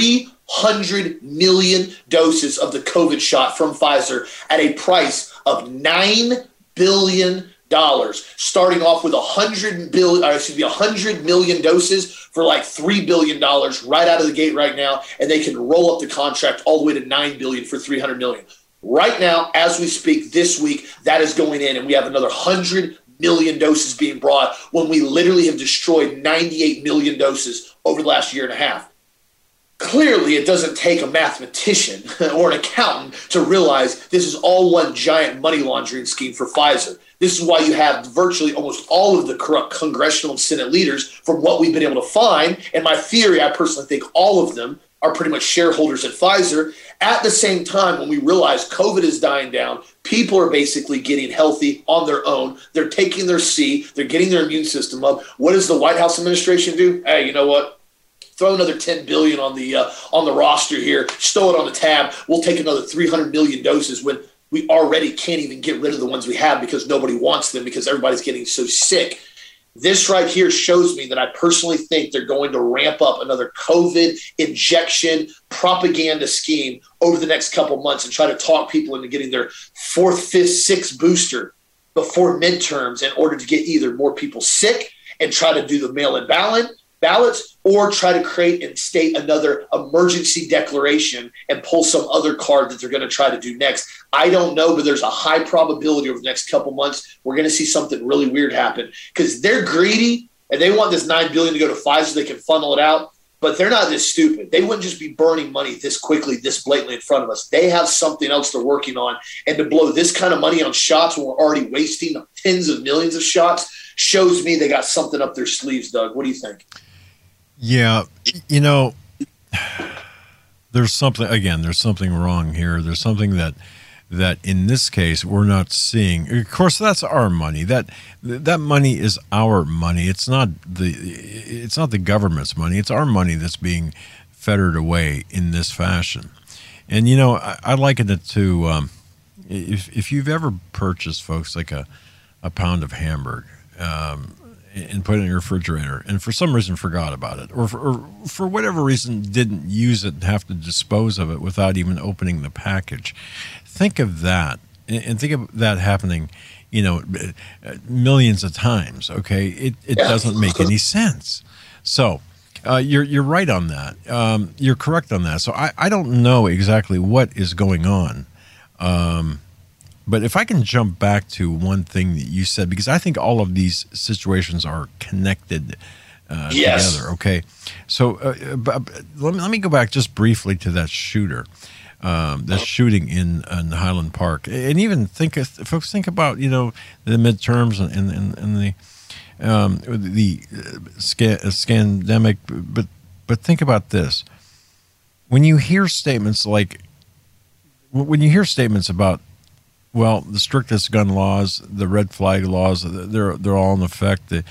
300 million doses of the COVID shot from Pfizer at a price of $9 billion, starting off with 100 million doses for like $3 billion right out of the gate right now, and they can roll up the contract all the way to $9 billion for 300 million. Right now, as we speak this week, that is going in, and we have another 100 million doses being brought when we literally have destroyed 98 million doses over the last year and a half. Clearly, it doesn't take a mathematician or an accountant to realize this is all one giant money laundering scheme for Pfizer. This is why you have virtually almost all of the corrupt congressional and Senate leaders, from what we've been able to find. And my theory, I personally think all of them are pretty much shareholders at Pfizer. At the same time, when we realize COVID is dying down, people are basically getting healthy on their own. They're taking their C. They're getting their immune system up. What does the White House administration do? Hey, you know what? Throw another $10 billion on the roster here. Stow it on the tab. We'll take another 300 million doses when we already can't even get rid of the ones we have because nobody wants them because everybody's getting so sick. This right here shows me that I personally think they're going to ramp up another COVID injection propaganda scheme over the next couple months and try to talk people into getting their 4th, 5th, 6th booster before midterms in order to get either more people sick and try to do the mail-in ballots, or try to create and state another emergency declaration and pull some other card that they're going to try to do next. I don't know, but there's a high probability over the next couple months we're going to see something really weird happen because they're greedy and they want this $9 billion to go to Pfizer so they can funnel it out, but they're not this stupid. They wouldn't just be burning money this quickly, this blatantly in front of us. They have something else they're working on, and to blow this kind of money on shots when we're already wasting tens of millions of shots shows me they got something up their sleeves, Doug. What do you think? Yeah, there's something wrong here. There's something that in this case we're not seeing. Of course, that's our money. That money is our money. It's not the government's money. It's our money that's being fettered away in this fashion. And I liken it to if you've ever purchased, folks, like a pound of hamburger. And put it in your refrigerator, and for some reason forgot about it, or for whatever reason didn't use it and have to dispose of it without even opening the package. Think of that, and think of that happening, millions of times. Okay, it doesn't make any sense. So you're right on that. You're correct on that. So I don't know exactly what is going on. But if I can jump back to one thing that you said, because I think all of these situations are connected together. Okay, so let me go back just briefly to that shooter, that shooting in Highland Park, and even folks think about the midterms and the scandemic, but think about this: when you hear statements about, well, the strictest gun laws, the red flag laws, they're all in effect. In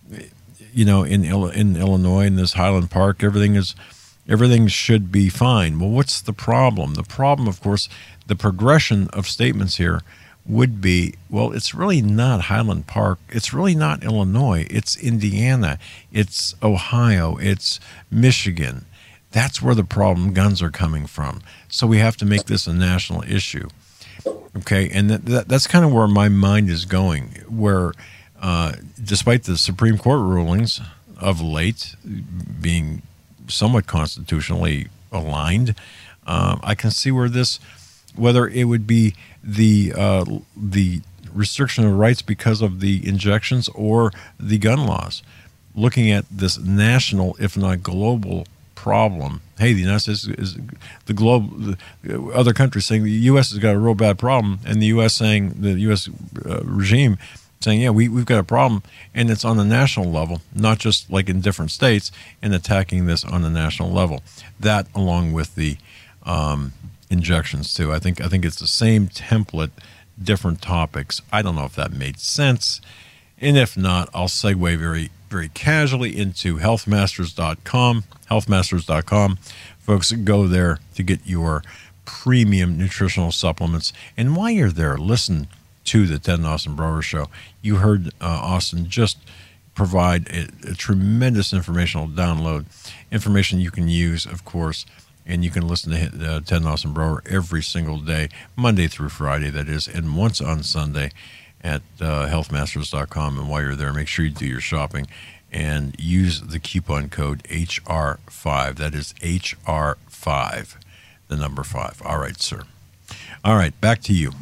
Illinois, in this Highland Park, everything should be fine. Well, what's the problem? The problem, of course, the progression of statements here would be, well, it's really not Highland Park. It's really not Illinois. It's Indiana. It's Ohio. It's Michigan. That's where the problem guns are coming from. So we have to make this a national issue. Okay, and that's kind of where my mind is going, where despite the Supreme Court rulings of late being somewhat constitutionally aligned, I can see where whether it would be the restriction of rights because of the injections or the gun laws, looking at this national, if not global, problem. Hey, the United States is the globe. Other countries saying the U.S. has got a real bad problem, and the U.S. saying, the U.S. Regime saying, yeah, we've got a problem, and it's on the national level, not just like in different states, and attacking this on the national level. That, along with the injections too. I think it's the same template, different topics. I don't know if that made sense. And if not, I'll segue very, very casually into healthmasters.com. Healthmasters.com. Folks, go there to get your premium nutritional supplements. And while you're there, listen to the Ted and Austin Brower Show. You heard Austin just provide a tremendous informational download, information you can use, of course, and you can listen to Ted and Austin Brower every single day, Monday through Friday, that is, and once on Sunday at healthmasters.com. And while you're there, make sure you do your shopping and use the coupon code HR5. That is HR5, the number 5. All right, sir. All right, back to you.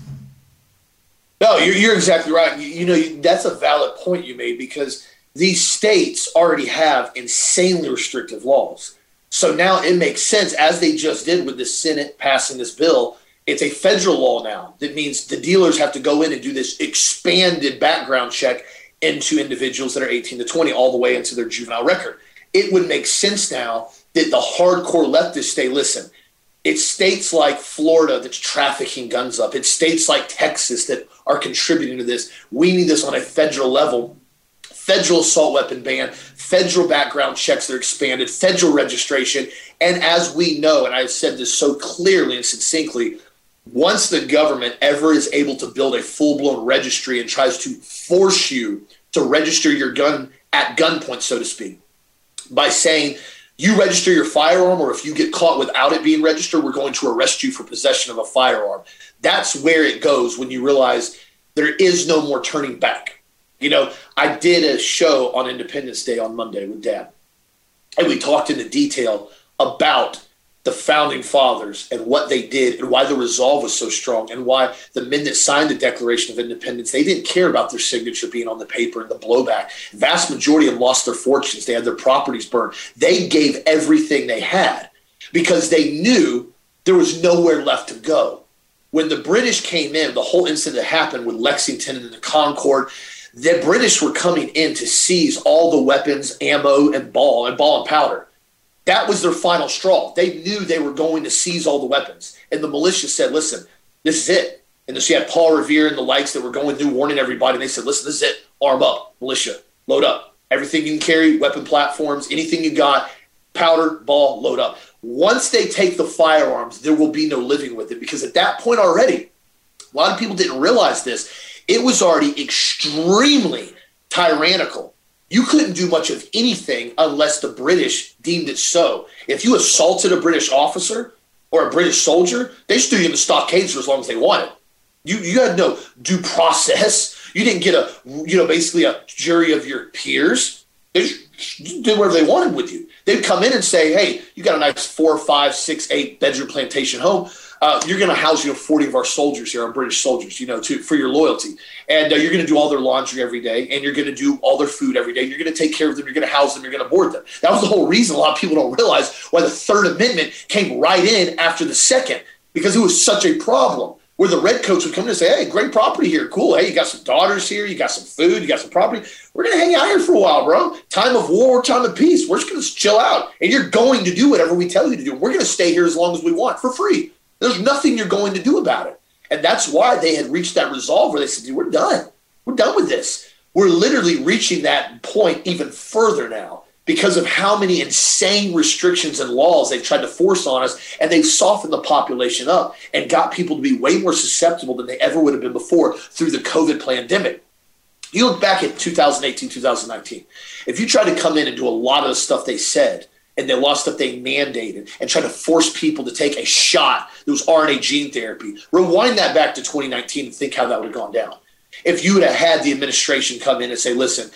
No, you're exactly right. You know, that's a valid point you made, because these states already have insanely restrictive laws. So now it makes sense, as they just did with the Senate passing this bill. It's a federal law now. That means the dealers have to go in and do this expanded background check into individuals that are 18 to 20, all the way into their juvenile record. It would make sense now that the hardcore leftists say, listen, it's states like Florida that's trafficking guns up. It's states like Texas that are contributing to this. We need this on a federal level. Federal assault weapon ban, federal background checks that are expanded, federal registration. And as we know, and I've said this so clearly and succinctly, once the government ever is able to build a full-blown registry and tries to force you to register your gun at gunpoint, so to speak, by saying you register your firearm, or if you get caught without it being registered, we're going to arrest you for possession of a firearm. That's where it goes when you realize there is no more turning back. You know, I did a show on Independence Day on Monday with Dad, and we talked into detail about the founding fathers and what they did and why the resolve was so strong, and why the men that signed the Declaration of Independence, they didn't care about their signature being on the paper and the blowback. Vast majority of them lost their fortunes. They had their properties burned. They gave everything they had because they knew there was nowhere left to go. When the British came in, the whole incident that happened with Lexington and the Concord, the British were coming in to seize all the weapons, ammo, and ball and powder. That was their final straw. They knew they were going to seize all the weapons. And the militia said, listen, this is it. And so you had Paul Revere and the likes that were going through warning everybody. And they said, listen, this is it. Arm up, militia, load up. Everything you can carry, weapon platforms, anything you got, powder, ball, load up. Once they take the firearms, there will be no living with it, because at that point already, a lot of people didn't realize this, it was already extremely tyrannical. You couldn't do much of anything unless the British deemed it so. If you assaulted a British officer or a British soldier, they just threw you in the stockades for as long as they wanted. You had no due process. You didn't get basically a jury of your peers. They just did whatever they wanted with you. They'd come in and say, hey, you got a nice 4, 5, 6, 8 bedroom plantation home. You're going to house 40 of our soldiers here, our British soldiers, for your loyalty. And you're going to do all their laundry every day, and you're going to do all their food every day. You're going to take care of them. You're going to house them. You're going to board them. That was the whole reason a lot of people don't realize why the Third Amendment came right in after the Second, because it was such a problem where the redcoats would come in and say, hey, great property here. Cool. Hey, you got some daughters here. You got some food. You got some property. We're going to hang out here for a while, bro. Time of war, time of peace. We're just going to chill out. And you're going to do whatever we tell you to do. We're going to stay here as long as we want for free. There's nothing you're going to do about it. And that's why they had reached that resolve where they said, dude, we're done. We're done with this. We're literally reaching that point even further now because of how many insane restrictions and laws they've tried to force on us. And they've softened the population up and got people to be way more susceptible than they ever would have been before through the COVID pandemic. You look back at 2018, 2019. If you try to come in and do a lot of the stuff they said, and the law stuff they mandated, and try to force people to take a shot that was RNA gene therapy. Rewind that back to 2019 and think how that would have gone down. If you would have had the administration come in and say, listen,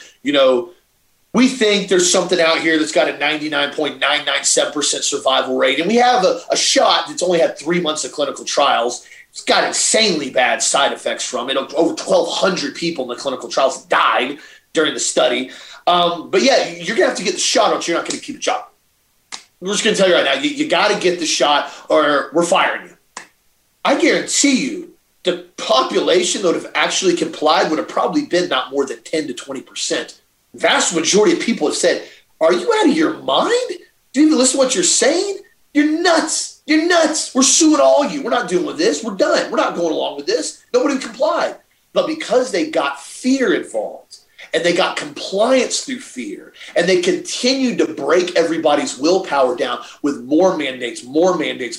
we think there's something out here that's got a 99.997% survival rate, and we have a shot that's only had 3 months of clinical trials. It's got insanely bad side effects from it. Over 1,200 people in the clinical trials died during the study. But yeah, you're going to have to get the shot, or else you're not going to keep a job. We're just going to tell you right now, you got to get the shot or we're firing you. I guarantee you the population that would have actually complied would have probably been not more than 10 to 20%. Vast majority of people have said, are you out of your mind? Do you even listen to what you're saying? You're nuts. You're nuts. We're suing all you. We're not dealing with this. We're done. We're not going along with this. Nobody complied. But because they got fear involved and they got compliance through fear, and they continued to break everybody's willpower down with more mandates, move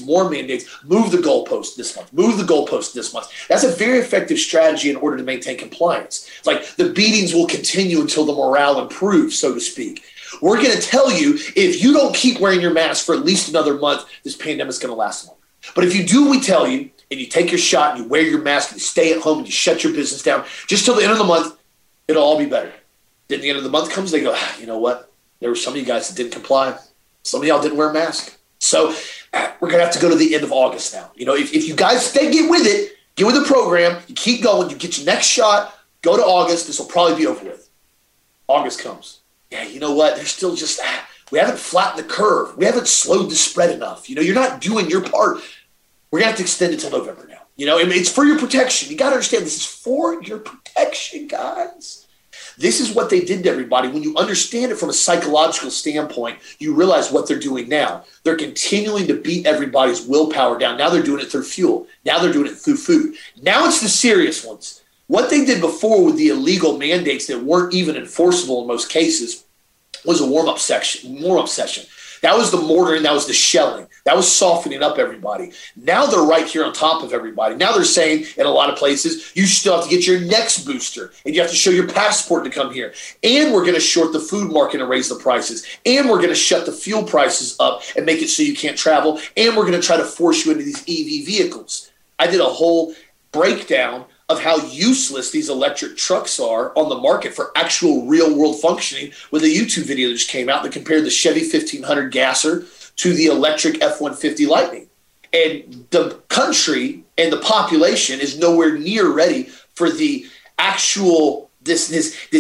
the goalpost this month, move the goalpost this month. That's a very effective strategy in order to maintain compliance. It's like the beatings will continue until the morale improves, so to speak. We're going to tell you, if you don't keep wearing your mask for at least another month, this pandemic is going to last longer. But if you do what we tell you, and you take your shot and you wear your mask and you stay at home and you shut your business down, just till the end of the month, it'll all be better. Then the end of the month comes, they go, you know what? There were some of you guys that didn't comply. Some of y'all didn't wear a mask. So we're going to have to go to the end of August now. You know, if you guys get with it, get with the program, you keep going, you get your next shot, go to August, this will probably be over with. August comes. Yeah, you know what? There's still just, we haven't flattened the curve. We haven't slowed the spread enough. You know, you're not doing your part. We're going to have to extend it till November now. You know, it's for your protection. You got to understand this is for your protection, guys. This is what they did to everybody. When you understand it from a psychological standpoint, you realize what they're doing now. They're continuing to beat everybody's willpower down. Now they're doing it through fuel. Now they're doing it through food. Now it's the serious ones. What they did before with the illegal mandates that weren't even enforceable in most cases was a warm-up session. That was the mortaring. That was the shelling. That was softening up everybody. Now they're right here on top of everybody. Now they're saying in a lot of places, you still have to get your next booster, and you have to show your passport to come here. And we're going to short the food market and raise the prices. And we're going to shut the fuel prices up and make it so you can't travel. And we're going to try to force you into these EV vehicles. I did a whole breakdown of how useless these electric trucks are on the market for actual real-world functioning with a YouTube video that just came out that compared the Chevy 1500 gasser to the electric F-150 Lightning. And the country and the population is nowhere near ready for the actual this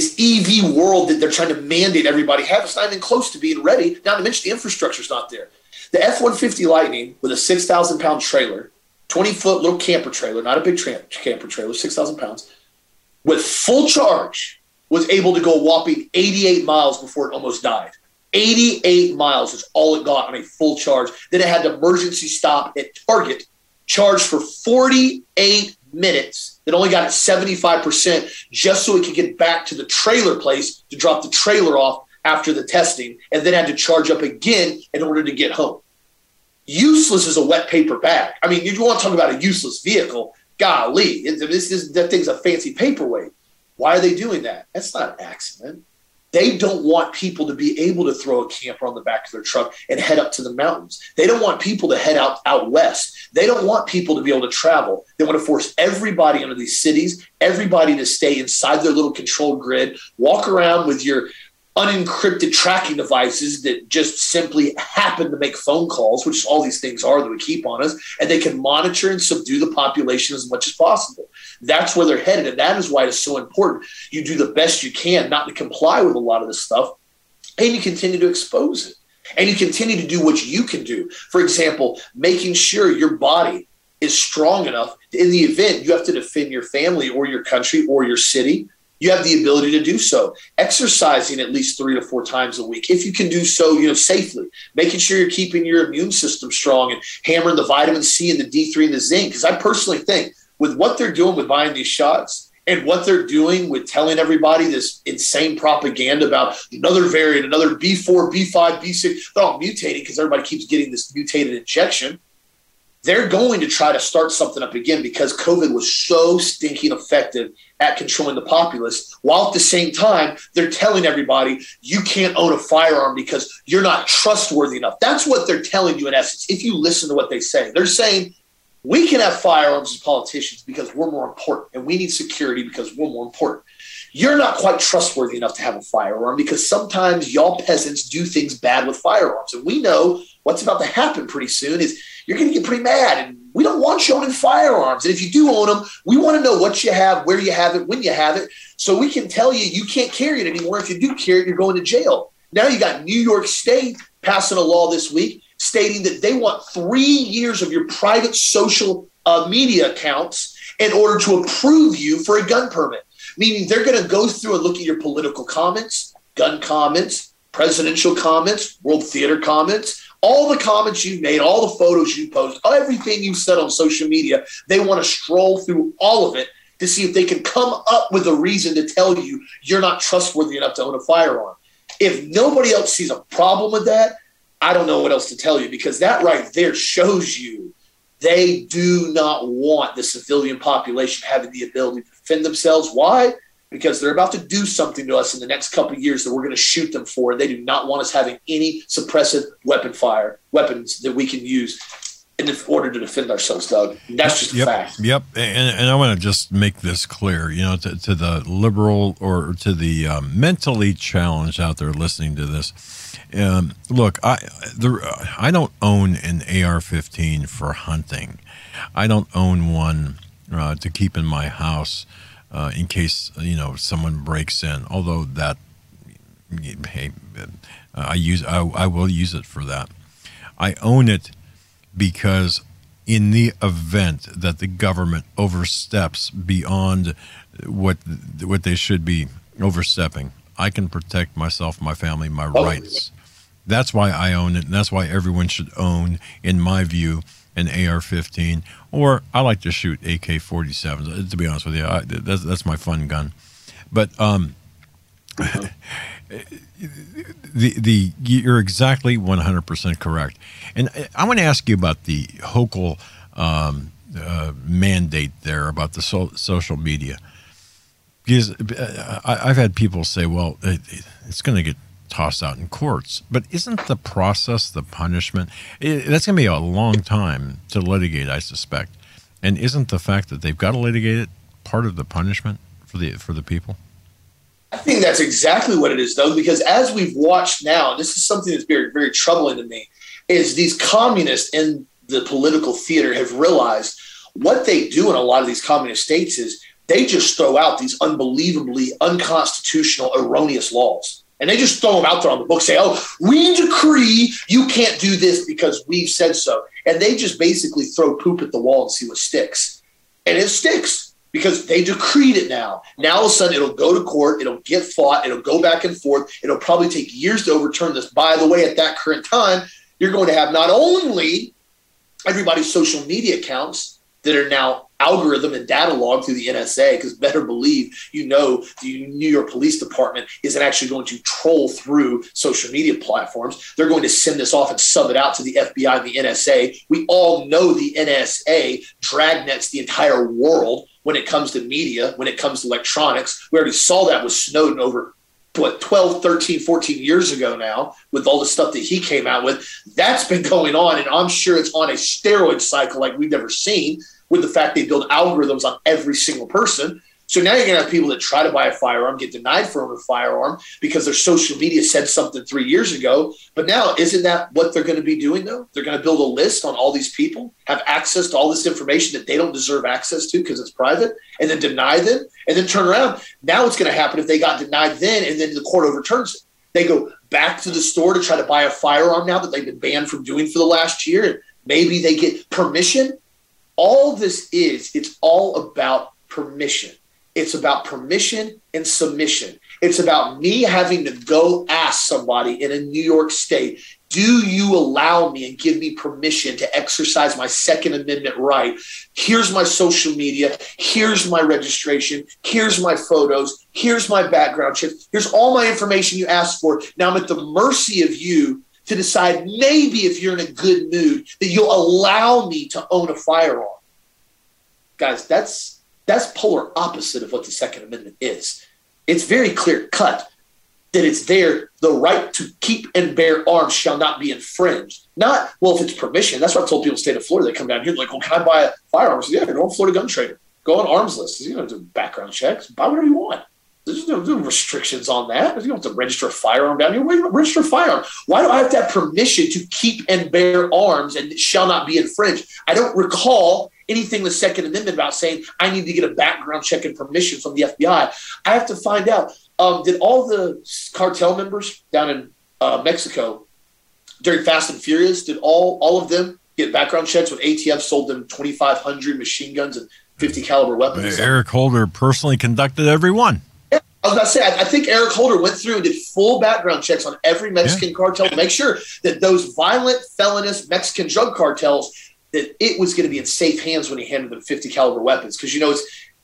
EV world that they're trying to mandate everybody have. It's not even close to being ready, not to mention the infrastructure's not there. The F-150 Lightning with a 6,000-pound trailer, 20-foot little camper trailer, not a big camper trailer, 6,000 pounds, with full charge, was able to go a whopping 88 miles before it almost died. 88 miles is all it got on a full charge. Then it had to emergency stop at Target, charged for 48 minutes. It only got it 75% just so it could get back to the trailer place to drop the trailer off after the testing, and then had to charge up again in order to get home. Useless as a wet paper bag. I mean, you want to talk about a useless vehicle, golly, that thing's a fancy paperweight. Why are they doing that? That's not an accident. They don't want people to be able to throw a camper on the back of their truck and head up to the mountains. They don't want people to head out west. They don't want people to be able to travel. They want to force everybody into these cities, everybody to stay inside their little controlled grid, walk around with your unencrypted tracking devices that just simply happen to make phone calls, which all these things are that we keep on us, and they can monitor and subdue the population as much as possible. That's where they're headed, and that is why it's so important. You do the best you can not to comply with a lot of this stuff, and you continue to expose it, and you continue to do what you can do. For example, making sure your body is strong enough in the event you have to defend your family or your country or your city. You have the ability to do so. Exercising at least 3 to 4 times a week, if you can do so, safely. Making sure you're keeping your immune system strong and hammering the vitamin C and the D3 and the zinc. Because I personally think with what they're doing with buying these shots and what they're doing with telling everybody this insane propaganda about another variant, another B4, B5, B6, they're all mutating because everybody keeps getting this mutated injection. They're going to try to start something up again because COVID was so stinking effective at controlling the populace, while at the same time, they're telling everybody you can't own a firearm because you're not trustworthy enough. That's what they're telling you in essence. If you listen to what they say, they're saying we can have firearms as politicians because we're more important, and we need security because we're more important. You're not quite trustworthy enough to have a firearm because sometimes y'all peasants do things bad with firearms. And we know what's about to happen pretty soon is you're going to get pretty mad, and we don't want you owning firearms. And if you do own them, we want to know what you have, where you have it, when you have it, so we can tell you you can't carry it anymore. If you do carry it, you're going to jail. Now you got New York State passing a law this week stating that they want 3 years of your private social media accounts in order to approve you for a gun permit, meaning they're going to go through and look at your political comments, gun comments, presidential comments, World Theater comments, all the comments you've made, all the photos you post, everything you've said on social media. They want to stroll through all of it to see if they can come up with a reason to tell you you're not trustworthy enough to own a firearm. If nobody else sees a problem with that, I don't know what else to tell you, because that right there shows you they do not want the civilian population having the ability to defend themselves. Why? Because they're about to do something to us in the next couple of years that we're going to shoot them for. They do not want us having any suppressive weapons that we can use in order to defend ourselves, Doug. That's just a fact. Yep. And I want to just make this clear, to the liberal or to the mentally challenged out there listening to this. Look, I don't own an AR-15 for hunting. I don't own one to keep in my house in case someone breaks in. Although that, hey, I will use it for that. I own it because in the event that the government oversteps beyond what they should be overstepping, I can protect myself, my family, my rights. That's why I own it, and that's why everyone should own, in my view, an AR-15, or I like to shoot AK-47s. To be honest with you, that's my fun gun. But you're exactly 100% correct. And I want to ask you about the Hochul mandate there about the social media. Because I've had people say, well, it's going to get tossed out in courts. But isn't the process, the punishment, that's going to be a long time to litigate, I suspect. And isn't the fact that they've got to litigate it part of the punishment for the people? I think that's exactly what it is, though, because as we've watched now, and this is something that's very, very troubling to me, is these communists in the political theater have realized what they do in a lot of these communist states is they just throw out these unbelievably unconstitutional, erroneous laws. And they just throw them out there on the book, say, oh, we decree you can't do this because we've said so. And they just basically throw poop at the wall and see what sticks. And it sticks because they decreed it now. Now all of a sudden it'll go to court, it'll get fought, it'll go back and forth. It'll probably take years to overturn this. By the way, at that current time, you're going to have not only everybody's social media accounts that are now algorithm and data logged through the NSA, because better believe, the New York Police Department isn't actually going to troll through social media platforms. They're going to send this off and sub it out to the FBI and the NSA. We all know the NSA dragnets the entire world when it comes to media, when it comes to electronics. We already saw that with Snowden over 12, 13, 14 years ago now, with all the stuff that he came out with. That's been going on, and I'm sure it's on a steroid cycle like we've never seen, with the fact they build algorithms on every single person. So now you're going to have people that try to buy a firearm, get denied for a firearm because their social media said something 3 years ago. But now, isn't that what they're going to be doing, though? They're going to build a list on all these people, have access to all this information that they don't deserve access to because it's private, and then deny them, and then turn around. Now what's going to happen if they got denied then, and then the court overturns it? They go back to the store to try to buy a firearm now that they've been banned from doing for the last year, and maybe they get permission. All this is, it's all about permission. It's about permission and submission. It's about me having to go ask somebody in a New York state, do you allow me and give me permission to exercise my Second Amendment right? Here's my social media. Here's my registration. Here's my photos. Here's my background check. Here's all my information you asked for. Now I'm at the mercy of you to decide maybe if you're in a good mood that you'll allow me to own a firearm. Guys, that's polar opposite of what the Second Amendment is. It's very clear cut that it's there. The right to keep and bear arms shall not be infringed. Not, well, if it's permission. That's what I've told people in the state of Florida. They come down here like, well, can I buy a firearm? I said, yeah, go on Florida Gun Trader. Go on arms lists. You don't do background checks. Buy whatever you want. There's no restrictions on that. You don't have to register a firearm down here. Why do you register a firearm? Why do I have to have permission to keep and bear arms and it shall not be infringed? I don't recall anything in the Second Amendment about saying I need to get a background check and permission from the FBI. I have to find out, did all the cartel members down in Mexico during Fast and Furious, did all of them get background checks when ATF sold them 2,500 machine guns and 50 caliber weapons? Eric Holder personally conducted every one. Yeah, I was about to say, I think Eric Holder went through and did full background checks on every Mexican cartel to make sure that those violent, felonious Mexican drug cartels, that it was going to be in safe hands when he handed them 50 caliber weapons. Because,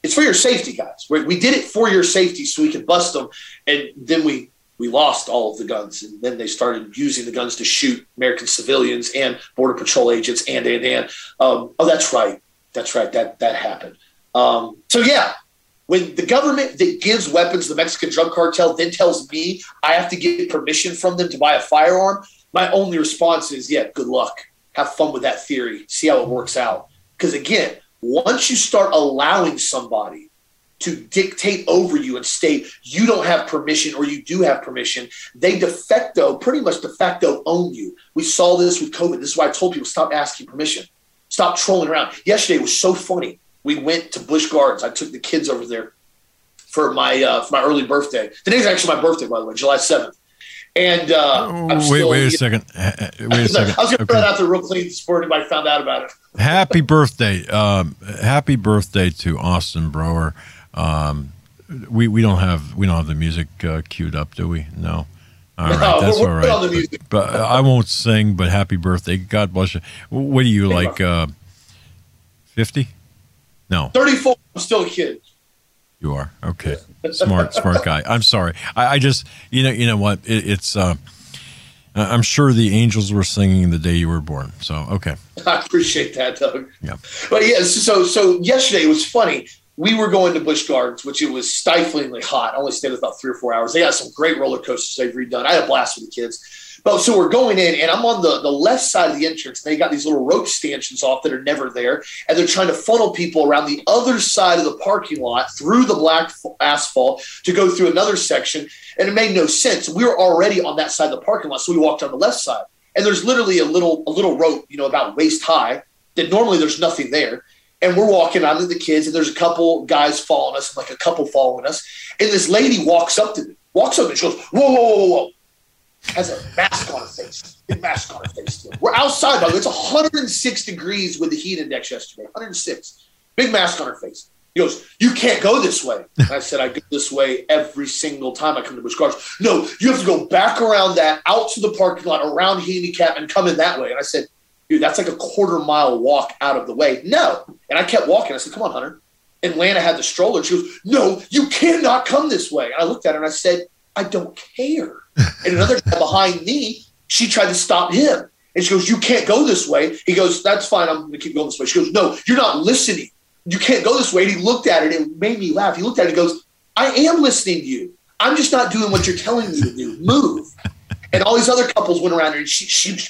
It's for your safety, guys. We did it for your safety so we could bust them. And then we lost all of the guns. And then they started using the guns to shoot American civilians and Border Patrol agents and. Oh, that's right. That happened. So, yeah, when the government that gives weapons, the Mexican drug cartel, then tells me I have to get permission from them to buy a firearm, my only response is, yeah, good luck. Have fun with that theory. See how it works out. Because, again, once you start allowing somebody to dictate over you and state you don't have permission or you do have permission, they pretty much de facto own you. We saw this with COVID. This is why I told people stop asking permission. Stop trolling around. Yesterday was so funny. We went to Busch Gardens. I took the kids over there for my early birthday. Today's actually my birthday, by the way, July 7th. And wait a second. I was going to put it out there real clean before anybody found out about it. Happy birthday. Happy birthday to Austin Brower. We don't have the music queued up, do we? No. All right, that's all right. On the music. But I won't sing, but happy birthday. God bless you. What are you, like 50? No. 34. I'm still a kid. You are? Okay. Smart guy. I'm sorry. I just, you know what? It's I'm sure the angels were singing the day you were born. So, okay. I appreciate that, Doug. Yeah. But yeah, so yesterday it was funny. We were going to Busch Gardens, which it was stiflingly hot. I only stayed about 3 or 4 hours. They got some great roller coasters they've redone. I had a blast with the kids. But so we're going in, and I'm on the left side of the entrance. They got these little rope stanchions off that are never there, and they're trying to funnel people around the other side of the parking lot through the black asphalt to go through another section, and it made no sense. We were already on that side of the parking lot, so we walked on the left side. And there's literally a little rope, about waist high, that normally there's nothing there. And we're walking out with the kids, and there's a couple guys following us, like a couple following us. And this lady walks up and she goes, whoa. Has a mask on her face. Big mask on her face. We're outside, by the way. It's 106 degrees with the heat index yesterday. 106. Big mask on her face. He goes, you can't go this way. And I said, I go this way every single time I come to Busch Gardens. No, you have to go back around that, out to the parking lot, around Handicap, and come in that way. And I said, dude, that's like a 1/4 mile walk out of the way. No. And I kept walking. I said, come on, Hunter. And Lana had the stroller. She goes, no, you cannot come this way. And I looked at her and I said, I don't care. And another guy behind me, she tried to stop him. And she goes, you can't go this way. He goes, that's fine. I'm going to keep going this way. She goes, no, you're not listening. You can't go this way. And he looked at it and it made me laugh. He looked at it and goes, I am listening to you. I'm just not doing what you're telling me to do. Move. And all these other couples went around her and she's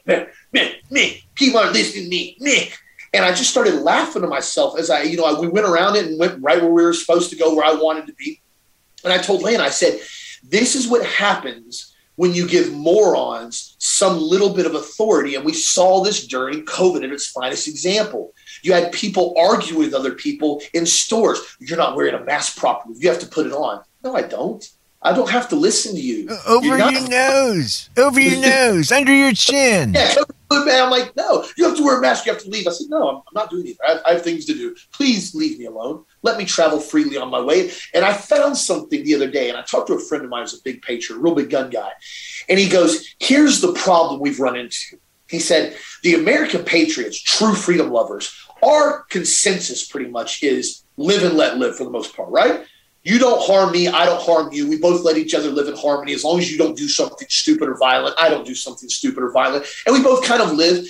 me. People are listening to me. And I just started laughing to myself as we went around it and went right where we were supposed to go, where I wanted to be. And I told Lane, I said, this is what happens when you give morons some little bit of authority. And we saw this during COVID at its finest example. You had people arguing with other people in stores. You're not wearing a mask properly. You have to put it on. No, I don't. I don't have to listen to you. Over your nose, under your chin. Yeah, I'm like, no, you have to wear a mask. You have to leave. I said, no, I'm not doing either. I have things to do. Please leave me alone. Let me travel freely on my way. And I found something the other day, and I talked to a friend of mine who's a big patriot, a real big gun guy. And he goes, here's the problem we've run into. He said, the American patriots, true freedom lovers, our consensus pretty much is live and let live for the most part, right? You don't harm me. I don't harm you. We both let each other live in harmony. As long as you don't do something stupid or violent, I don't do something stupid or violent. And we both kind of live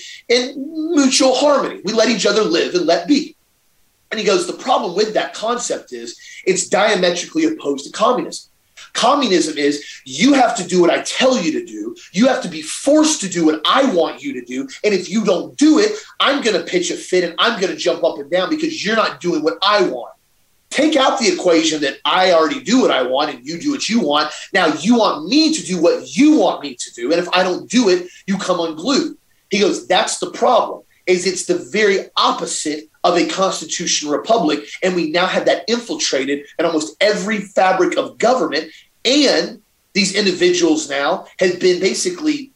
in mutual harmony. We let each other live and let be. And he goes, the problem with that concept is it's diametrically opposed to communism. Communism is you have to do what I tell you to do. You have to be forced to do what I want you to do. And if you don't do it, I'm going to pitch a fit and I'm going to jump up and down because you're not doing what I want. Take out the equation that I already do what I want and you do what you want. Now you want me to do what you want me to do. And if I don't do it, you come unglued. He goes, that's the problem, is it's the very opposite of a constitutional republic. And we now have that infiltrated in almost every fabric of government. And these individuals now have been basically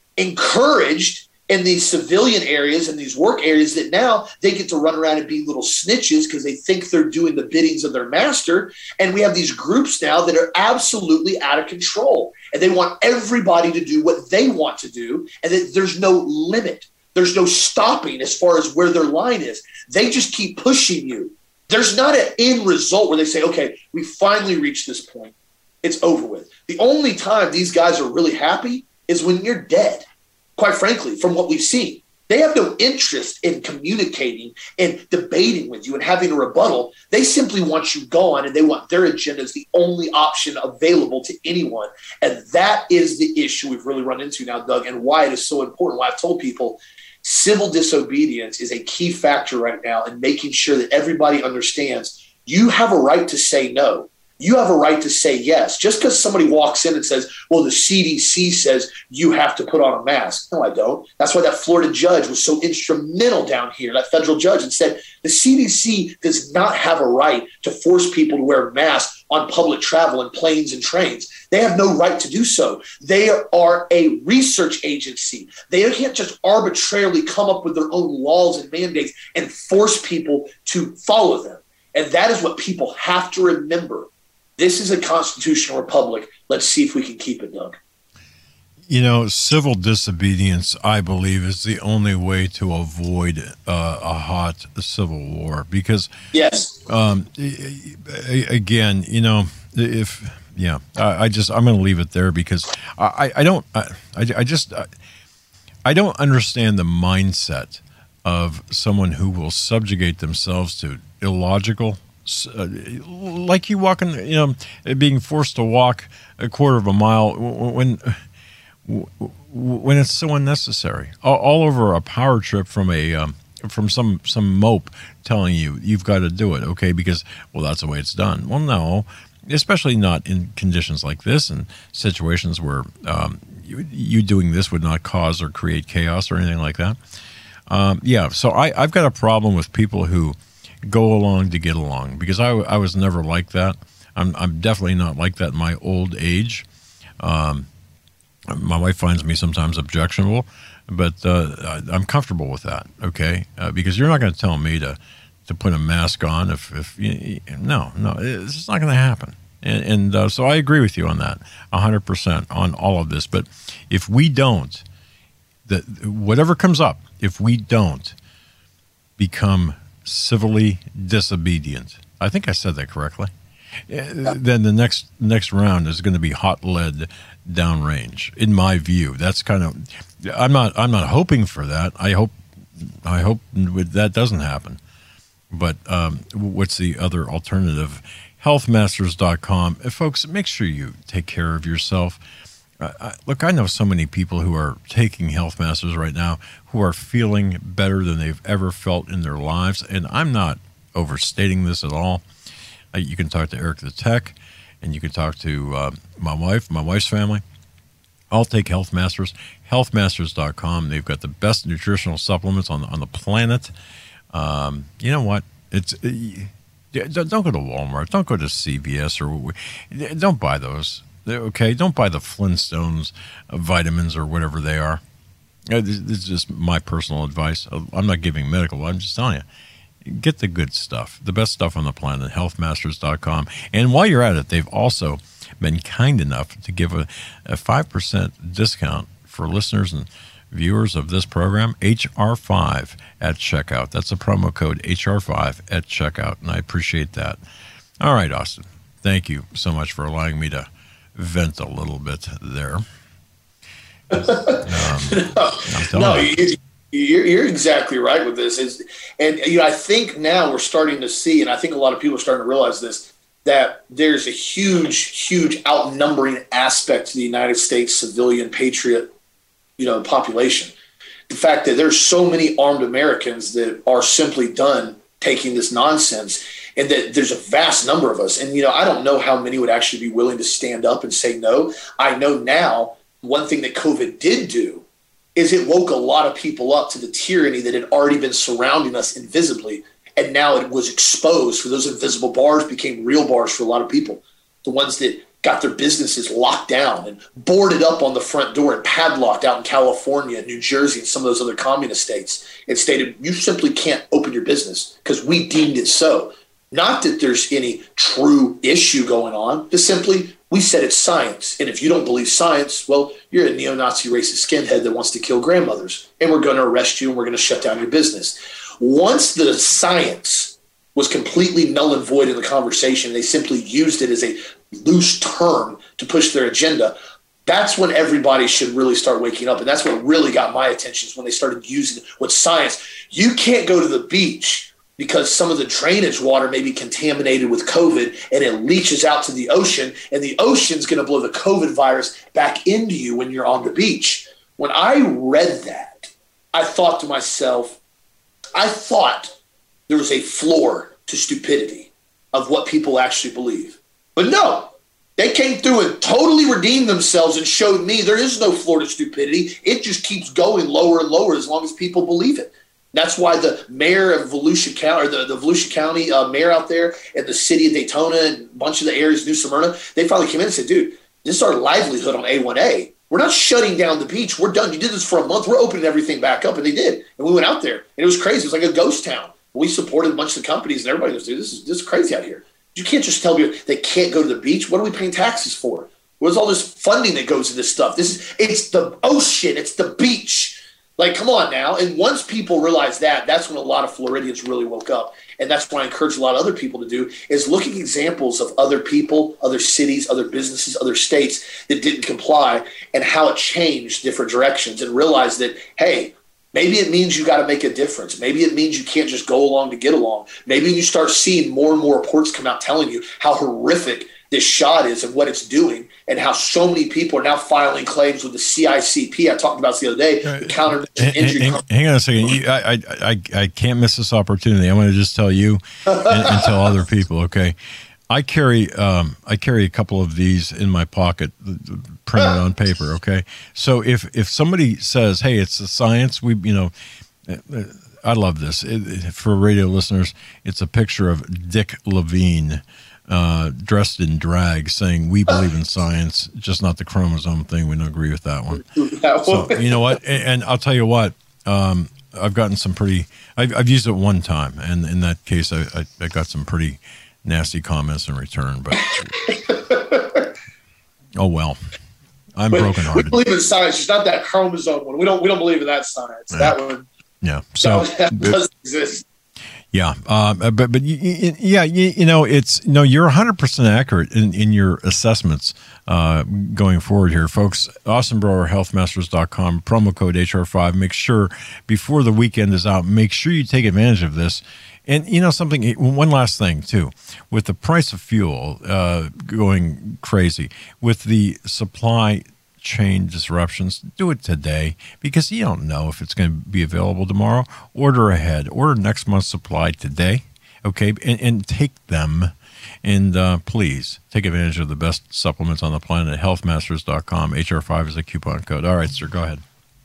encouraged in these civilian areas and these work areas that now they get to run around and be little snitches because they think they're doing the biddings of their master. And we have these groups now that are absolutely out of control. And they want everybody to do what they want to do. And that there's no limit. There's no stopping as far as where their line is. They just keep pushing you. There's not an end result where they say, okay, we finally reached this point. It's over with. The only time these guys are really happy is when you're dead, quite frankly, from what we've seen. They have no interest in communicating and debating with you and having a rebuttal. They simply want you gone, and they want their agenda as the only option available to anyone. And that is the issue we've really run into now, Doug, and why it is so important. Why I've told people civil disobedience is a key factor right now in making sure that everybody understands you have a right to say no. You have a right to say yes. Just because somebody walks in and says, well, the CDC says you have to put on a mask. No, I don't. That's why that Florida judge was so instrumental down here, that federal judge, and said the CDC does not have a right to force people to wear masks on public travel and planes and trains. They have no right to do so. They are a research agency. They can't just arbitrarily come up with their own laws and mandates and force people to follow them. And that is what people have to remember. This is a constitutional republic. Let's see if we can keep it, Doug. You know, civil disobedience, I believe, is the only way to avoid a hot civil war. Because, yes, again, you know, I'm going to leave it there because I don't understand the mindset of someone who will subjugate themselves to illogical. Like you walking, you know, being forced to walk a quarter of a mile when it's so unnecessary. All over a power trip from some mope telling you've got to do it, okay? Because that's the way it's done. Well, no, especially not in conditions like this and situations where you doing this would not cause or create chaos or anything like that. So I've got a problem with people who go along to get along, because I was never like that. I'm definitely not like that in my old age. My wife finds me sometimes objectionable, but I'm comfortable with that, okay? Because you're not going to tell me to put a mask on no, it's not going to happen. And so I agree with you on that, 100% on all of this. But if we don't, whatever comes up, if we don't become civilly disobedient, I think I said that correctly, then the next round is going to be hot lead downrange, in my view. That's kind of, I'm not hoping for that. I hope that doesn't happen. But what's the other alternative? Healthmasters.com. Folks, make sure you take care of yourself. Look, I know so many people who are taking Health Masters right now who are feeling better than they've ever felt in their lives, and I'm not overstating this at all. You can talk to Eric the Tech, and you can talk to my wife's family. I'll take Health Masters, healthmasters.com. They've got the best nutritional supplements on the planet. You know what? Don't go to Walmart. Don't go to CVS, or don't buy those. Okay, don't buy the Flintstones vitamins or whatever they are. This is just my personal advice. I'm not giving medical. I'm just telling you, get the good stuff, the best stuff on the planet, healthmasters.com. And while you're at it, they've also been kind enough to give a 5% discount for listeners and viewers of this program, HR5 at checkout. That's a promo code, HR5 at checkout, and I appreciate that. All right, Austin, thank you so much for allowing me to vent a little bit there. You're exactly right with this. I think now we're starting to see, and I think a lot of people are starting to realize this, that there's a huge outnumbering aspect to the United States civilian patriot, population. The fact that there's so many armed Americans that are simply done taking this nonsense, and that there's a vast number of us. And, I don't know how many would actually be willing to stand up and say no. I know now one thing that COVID did do is it woke a lot of people up to the tyranny that had already been surrounding us invisibly. And now it was exposed. For those invisible bars became real bars for a lot of people. The ones that got their businesses locked down and boarded up on the front door and padlocked out in California, New Jersey, and some of those other communist states. It stated, you simply can't open your business because we deemed it so. Not that there's any true issue going on, just simply we said it's science. And if you don't believe science, well, you're a neo-Nazi racist skinhead that wants to kill grandmothers. And we're going to arrest you and we're going to shut down your business. Once the science was completely null and void in the conversation. They simply used it as a loose term to push their agenda. That's when everybody should really start waking up. And that's what really got my attention, is when they started using what science. You can't go to the beach because some of the drainage water may be contaminated with COVID and it leaches out to the ocean, and the ocean's going to blow the COVID virus back into you when you're on the beach. When I read that, I thought to myself, I thought there was a floor to stupidity of what people actually believe. But no, they came through and totally redeemed themselves and showed me there is no floor to stupidity. It just keeps going lower and lower as long as people believe it. That's why the mayor of Volusia County, or the Volusia County mayor out there, and the city of Daytona and a bunch of the areas, New Smyrna, they finally came in and said, dude, this is our livelihood on A1A. We're not shutting down the beach. We're done. You did this for a month. We're opening everything back up. And they did. And we went out there. And it was crazy. It was like a ghost town. We supported a bunch of the companies, and everybody goes, dude, this is crazy out here. You can't just tell me they can't go to the beach. What are we paying taxes for? Where's all this funding that goes to this stuff? It's the ocean. It's the beach. Like, come on now. And once people realize that, that's when a lot of Floridians really woke up. And that's what I encourage a lot of other people to do, is looking at examples of other people, other cities, other businesses, other states that didn't comply, and how it changed different directions, and realize that, hey, maybe it means you got to make a difference. Maybe it means you can't just go along to get along. Maybe you start seeing more and more reports come out telling you how horrific this shot is and what it's doing, and how so many people are now filing claims with the CICP. I talked about this the other day. The counter injury. Hang on a second. I can't miss this opportunity. I'm going to just tell you and tell other people. Okay, I carry a couple of these in my pocket, printed on paper. Okay, so if somebody says, "Hey, it's the science," I love this. For radio listeners, it's a picture of Dick Levine, dressed in drag, saying, "We believe in science, just not the chromosome thing. We don't agree with that one." So you know what? And I'll tell you what. I've gotten some pretty. I've used it one time, and in that case, I got some pretty nasty comments in return. But oh well. I'm brokenhearted. We believe in science, just not that chromosome one. We don't believe in that science. Yeah. That one. Yeah. So that doesn't exist. Yeah, but you're 100% accurate in your assessments going forward here, folks. AwesomeBrowerHealthMasters.com, promo code HR5. Make sure before the weekend is out, make sure you take advantage of this. And one last thing too, with the price of fuel going crazy, with the supply chain disruptions, do it today, because you don't know if it's going to be available tomorrow. Order ahead. Order next month's supply today, okay, and take them. And please take advantage of the best supplements on the planet at healthmasters.com. HR5 is a coupon code. All right, sir, go ahead.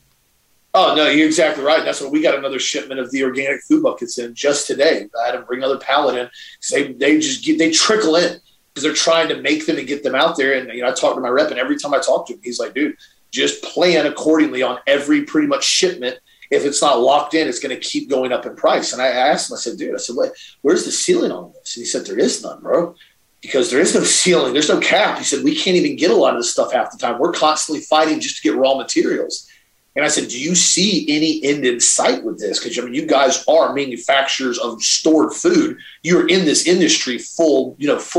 Oh, no, you're exactly right. That's what we got another shipment of the organic food buckets in just today. I had to bring another pallet in. They trickle in, because they're trying to make them and get them out there. And, I talked to my rep, and every time I talk to him, he's like, dude, just plan accordingly on every pretty much shipment. If it's not locked in, it's going to keep going up in price. And I asked him, I said, dude, where's the ceiling on this? And he said, there is none, bro, because there is no ceiling. There's no cap. He said, we can't even get a lot of this stuff half the time. We're constantly fighting just to get raw materials. And I said, do you see any end in sight with this? Because, you guys are manufacturers of stored food. You're in this industry full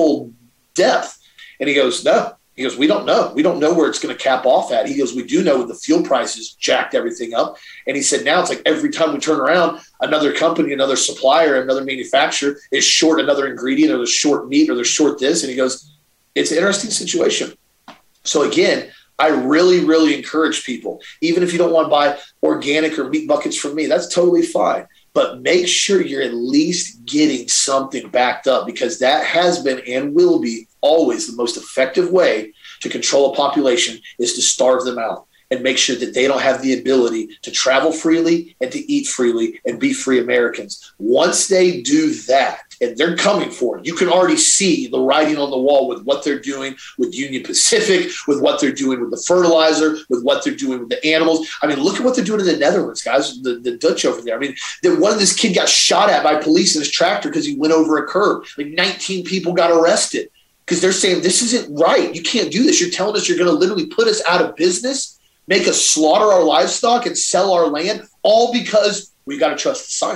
depth. And he goes, no. He goes, we don't know. We don't know where it's going to cap off at. He goes, we do know the fuel prices jacked everything up. And he said, now it's like every time we turn around, another company, another supplier, another manufacturer is short another ingredient, or they're short meat, or they're short this. And he goes, it's an interesting situation. So again, I really, really encourage people, even if you don't want to buy organic or meat buckets from me, that's totally fine. But make sure you're at least getting something backed up, because that has been and will be always the most effective way to control a population, is to starve them out and make sure that they don't have the ability to travel freely and to eat freely and be free Americans. Once they do that, and they're coming for it, you can already see the writing on the wall with what they're doing with Union Pacific, with what they're doing with the fertilizer, with what they're doing with the animals. Look at what they're doing in the Netherlands, guys, the Dutch over there. This kid got shot at by police in his tractor because he went over a curb. 19 people got arrested because they're saying, this isn't right. You can't do this. You're telling us you're going to literally put us out of business, make us slaughter our livestock and sell our land, all because we got to trust the science.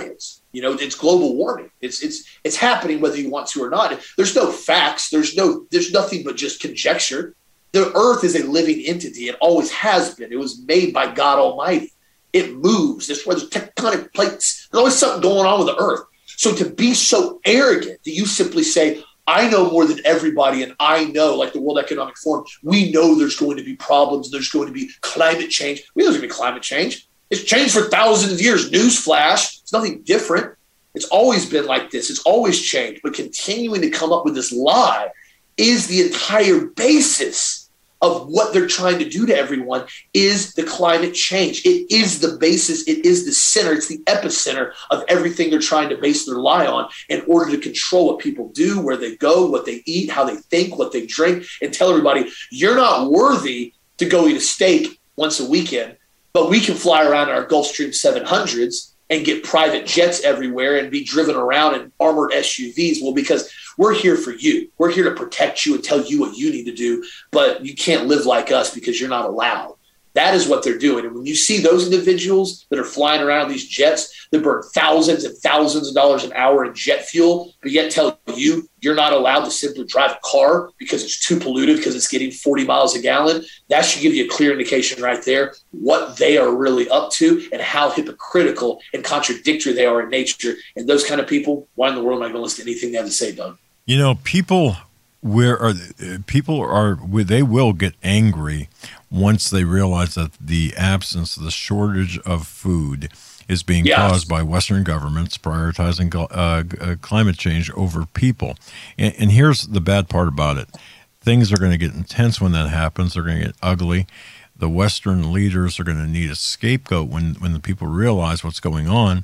It's global warming. It's happening whether you want to or not. There's no facts. There's nothing but just conjecture. The earth is a living entity. It always has been. It was made by God Almighty. It moves. That's where there's tectonic plates. There's always something going on with the earth. So to be so arrogant that you simply say, I know more than everybody, and I know, like the World Economic Forum, we know there's going to be problems. There's going to be climate change. We know there's going to be climate change. It's changed for thousands of years. Newsflash. It's nothing different. It's always been like this. It's always changed. But continuing to come up with this lie is the entire basis of what they're trying to do to everyone is the climate change. It is the basis. It is the center. It's the epicenter of everything they're trying to base their lie on in order to control what people do, where they go, what they eat, how they think, what they drink, and tell everybody, you're not worthy to go eat a steak once a weekend, but we can fly around in our Gulfstream 700s and get private jets everywhere and be driven around in armored SUVs. Well, because we're here for you. We're here to protect you and tell you what you need to do, but you can't live like us because you're not allowed. That is what they're doing. And when you see those individuals that are flying around these jets that burn thousands and thousands of dollars an hour in jet fuel, but yet tell you you're not allowed to simply drive a car because it's too polluted, because it's getting 40 miles a gallon, that should give you a clear indication right there what they are really up to and how hypocritical and contradictory they are in nature. And those kind of people, why in the world am I going to listen to anything they have to say, Doug? People they will get angry once they realize that the absence, the shortage of food is being caused by Western governments prioritizing climate change over people. And here's the bad part about it. Things are going to get intense when that happens. They're going to get ugly. The Western leaders are going to need a scapegoat when the people realize what's going on.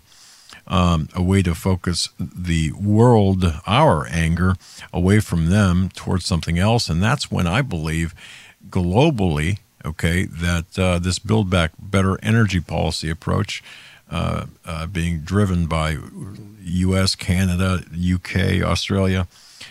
A way to focus the world, our anger, away from them towards something else. And that's when I believe globally, that this Build Back Better energy policy approach being driven by U.S., Canada, UK, Australia,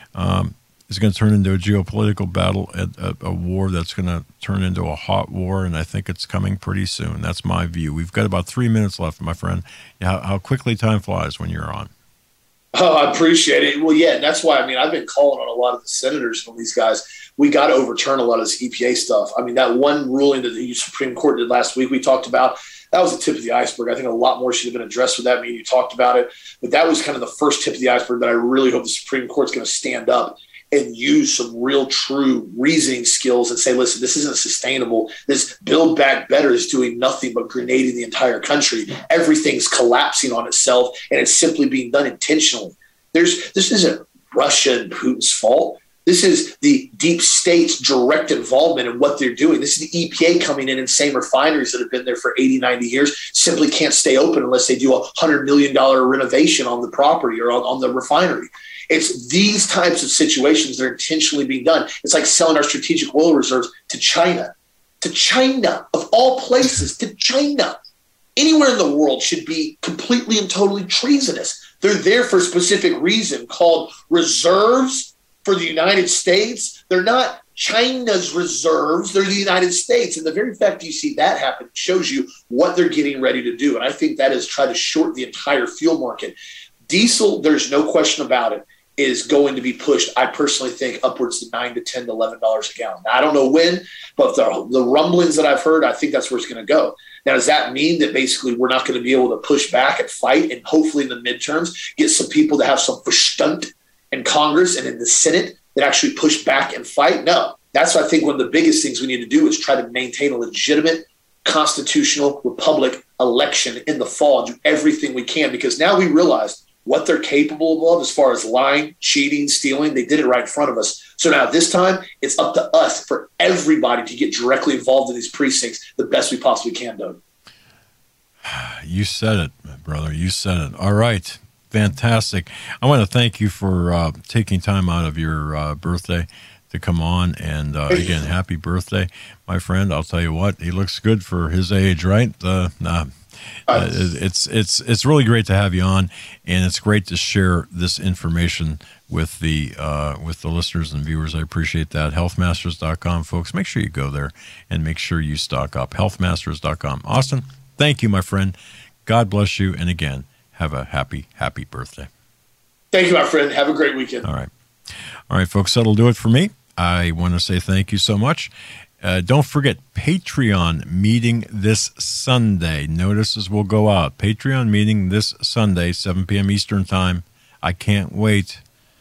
is going to turn into a geopolitical battle, a war that's going to turn into a hot war, and I think it's coming pretty soon. That's my view. We've got about 3 minutes left, my friend. How quickly time flies when you're on. Oh, I appreciate it. Well, yeah, and that's why, I've been calling on a lot of the senators and these guys. We got to overturn a lot of this EPA stuff. That one ruling that the Supreme Court did last week we talked about, that was the tip of the iceberg. I think a lot more should have been addressed with that. You talked about it, but that was kind of the first tip of the iceberg that I really hope the Supreme Court's going to stand up and use some real true reasoning skills and say, listen, this isn't sustainable. This Build Back Better is doing nothing but grenading the entire country. Everything's collapsing on itself, and it's simply being done intentionally. This isn't Russia and Putin's fault. This is the deep state's direct involvement in what they're doing. This is the EPA coming in and saying refineries that have been there for 80, 90 years simply can't stay open unless they do a $100 million renovation on the property or on the refinery. It's these types of situations that are intentionally being done. It's like selling our strategic oil reserves to China. To China, of all places, to China. Anywhere in the world should be completely and totally treasonous. They're there for a specific reason called reserves for the United States. They're not China's reserves. They're the United States. And the very fact you see that happen shows you what they're getting ready to do. And I think that is try to short the entire fuel market. Diesel, there's no question about it, is going to be pushed, I personally think, upwards to $9 to $10 to $11 a gallon. Now, I don't know when, but the rumblings that I've heard, I think that's where it's going to go. Now, does that mean that basically we're not going to be able to push back and fight and hopefully in the midterms get some people to have some Verstand in Congress and in the Senate that actually push back and fight? No. That's, I think, one of the biggest things we need to do is try to maintain a legitimate constitutional republic election in the fall and do everything we can, because now we realize what they're capable of as far as lying, cheating, stealing. They did it right in front of us. So now this time it's up to us, for everybody, to get directly involved in these precincts the best we possibly can, Doug. You said it, brother. You said it. All right. Fantastic. I want to thank you for taking time out of your birthday to come on. And again, happy birthday, my friend. I'll tell you what, he looks good for his age, right? It's really great to have you on, and it's great to share this information with the listeners and viewers. I appreciate that. Healthmasters.com, folks. Make sure you go there and make sure you stock up. Healthmasters.com. Austin, thank you, my friend. God bless you. And again, have a happy, happy birthday. Thank you, my friend. Have a great weekend. All right, folks, that'll do it for me. I want to say thank you so much. Don't forget Patreon meeting this Sunday. Notices will go out. Patreon meeting this Sunday, 7 p.m. Eastern Time. I can't wait.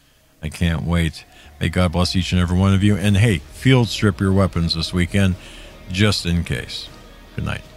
May God bless each and every one of you. And hey, field strip your weapons this weekend, just in case. Good night.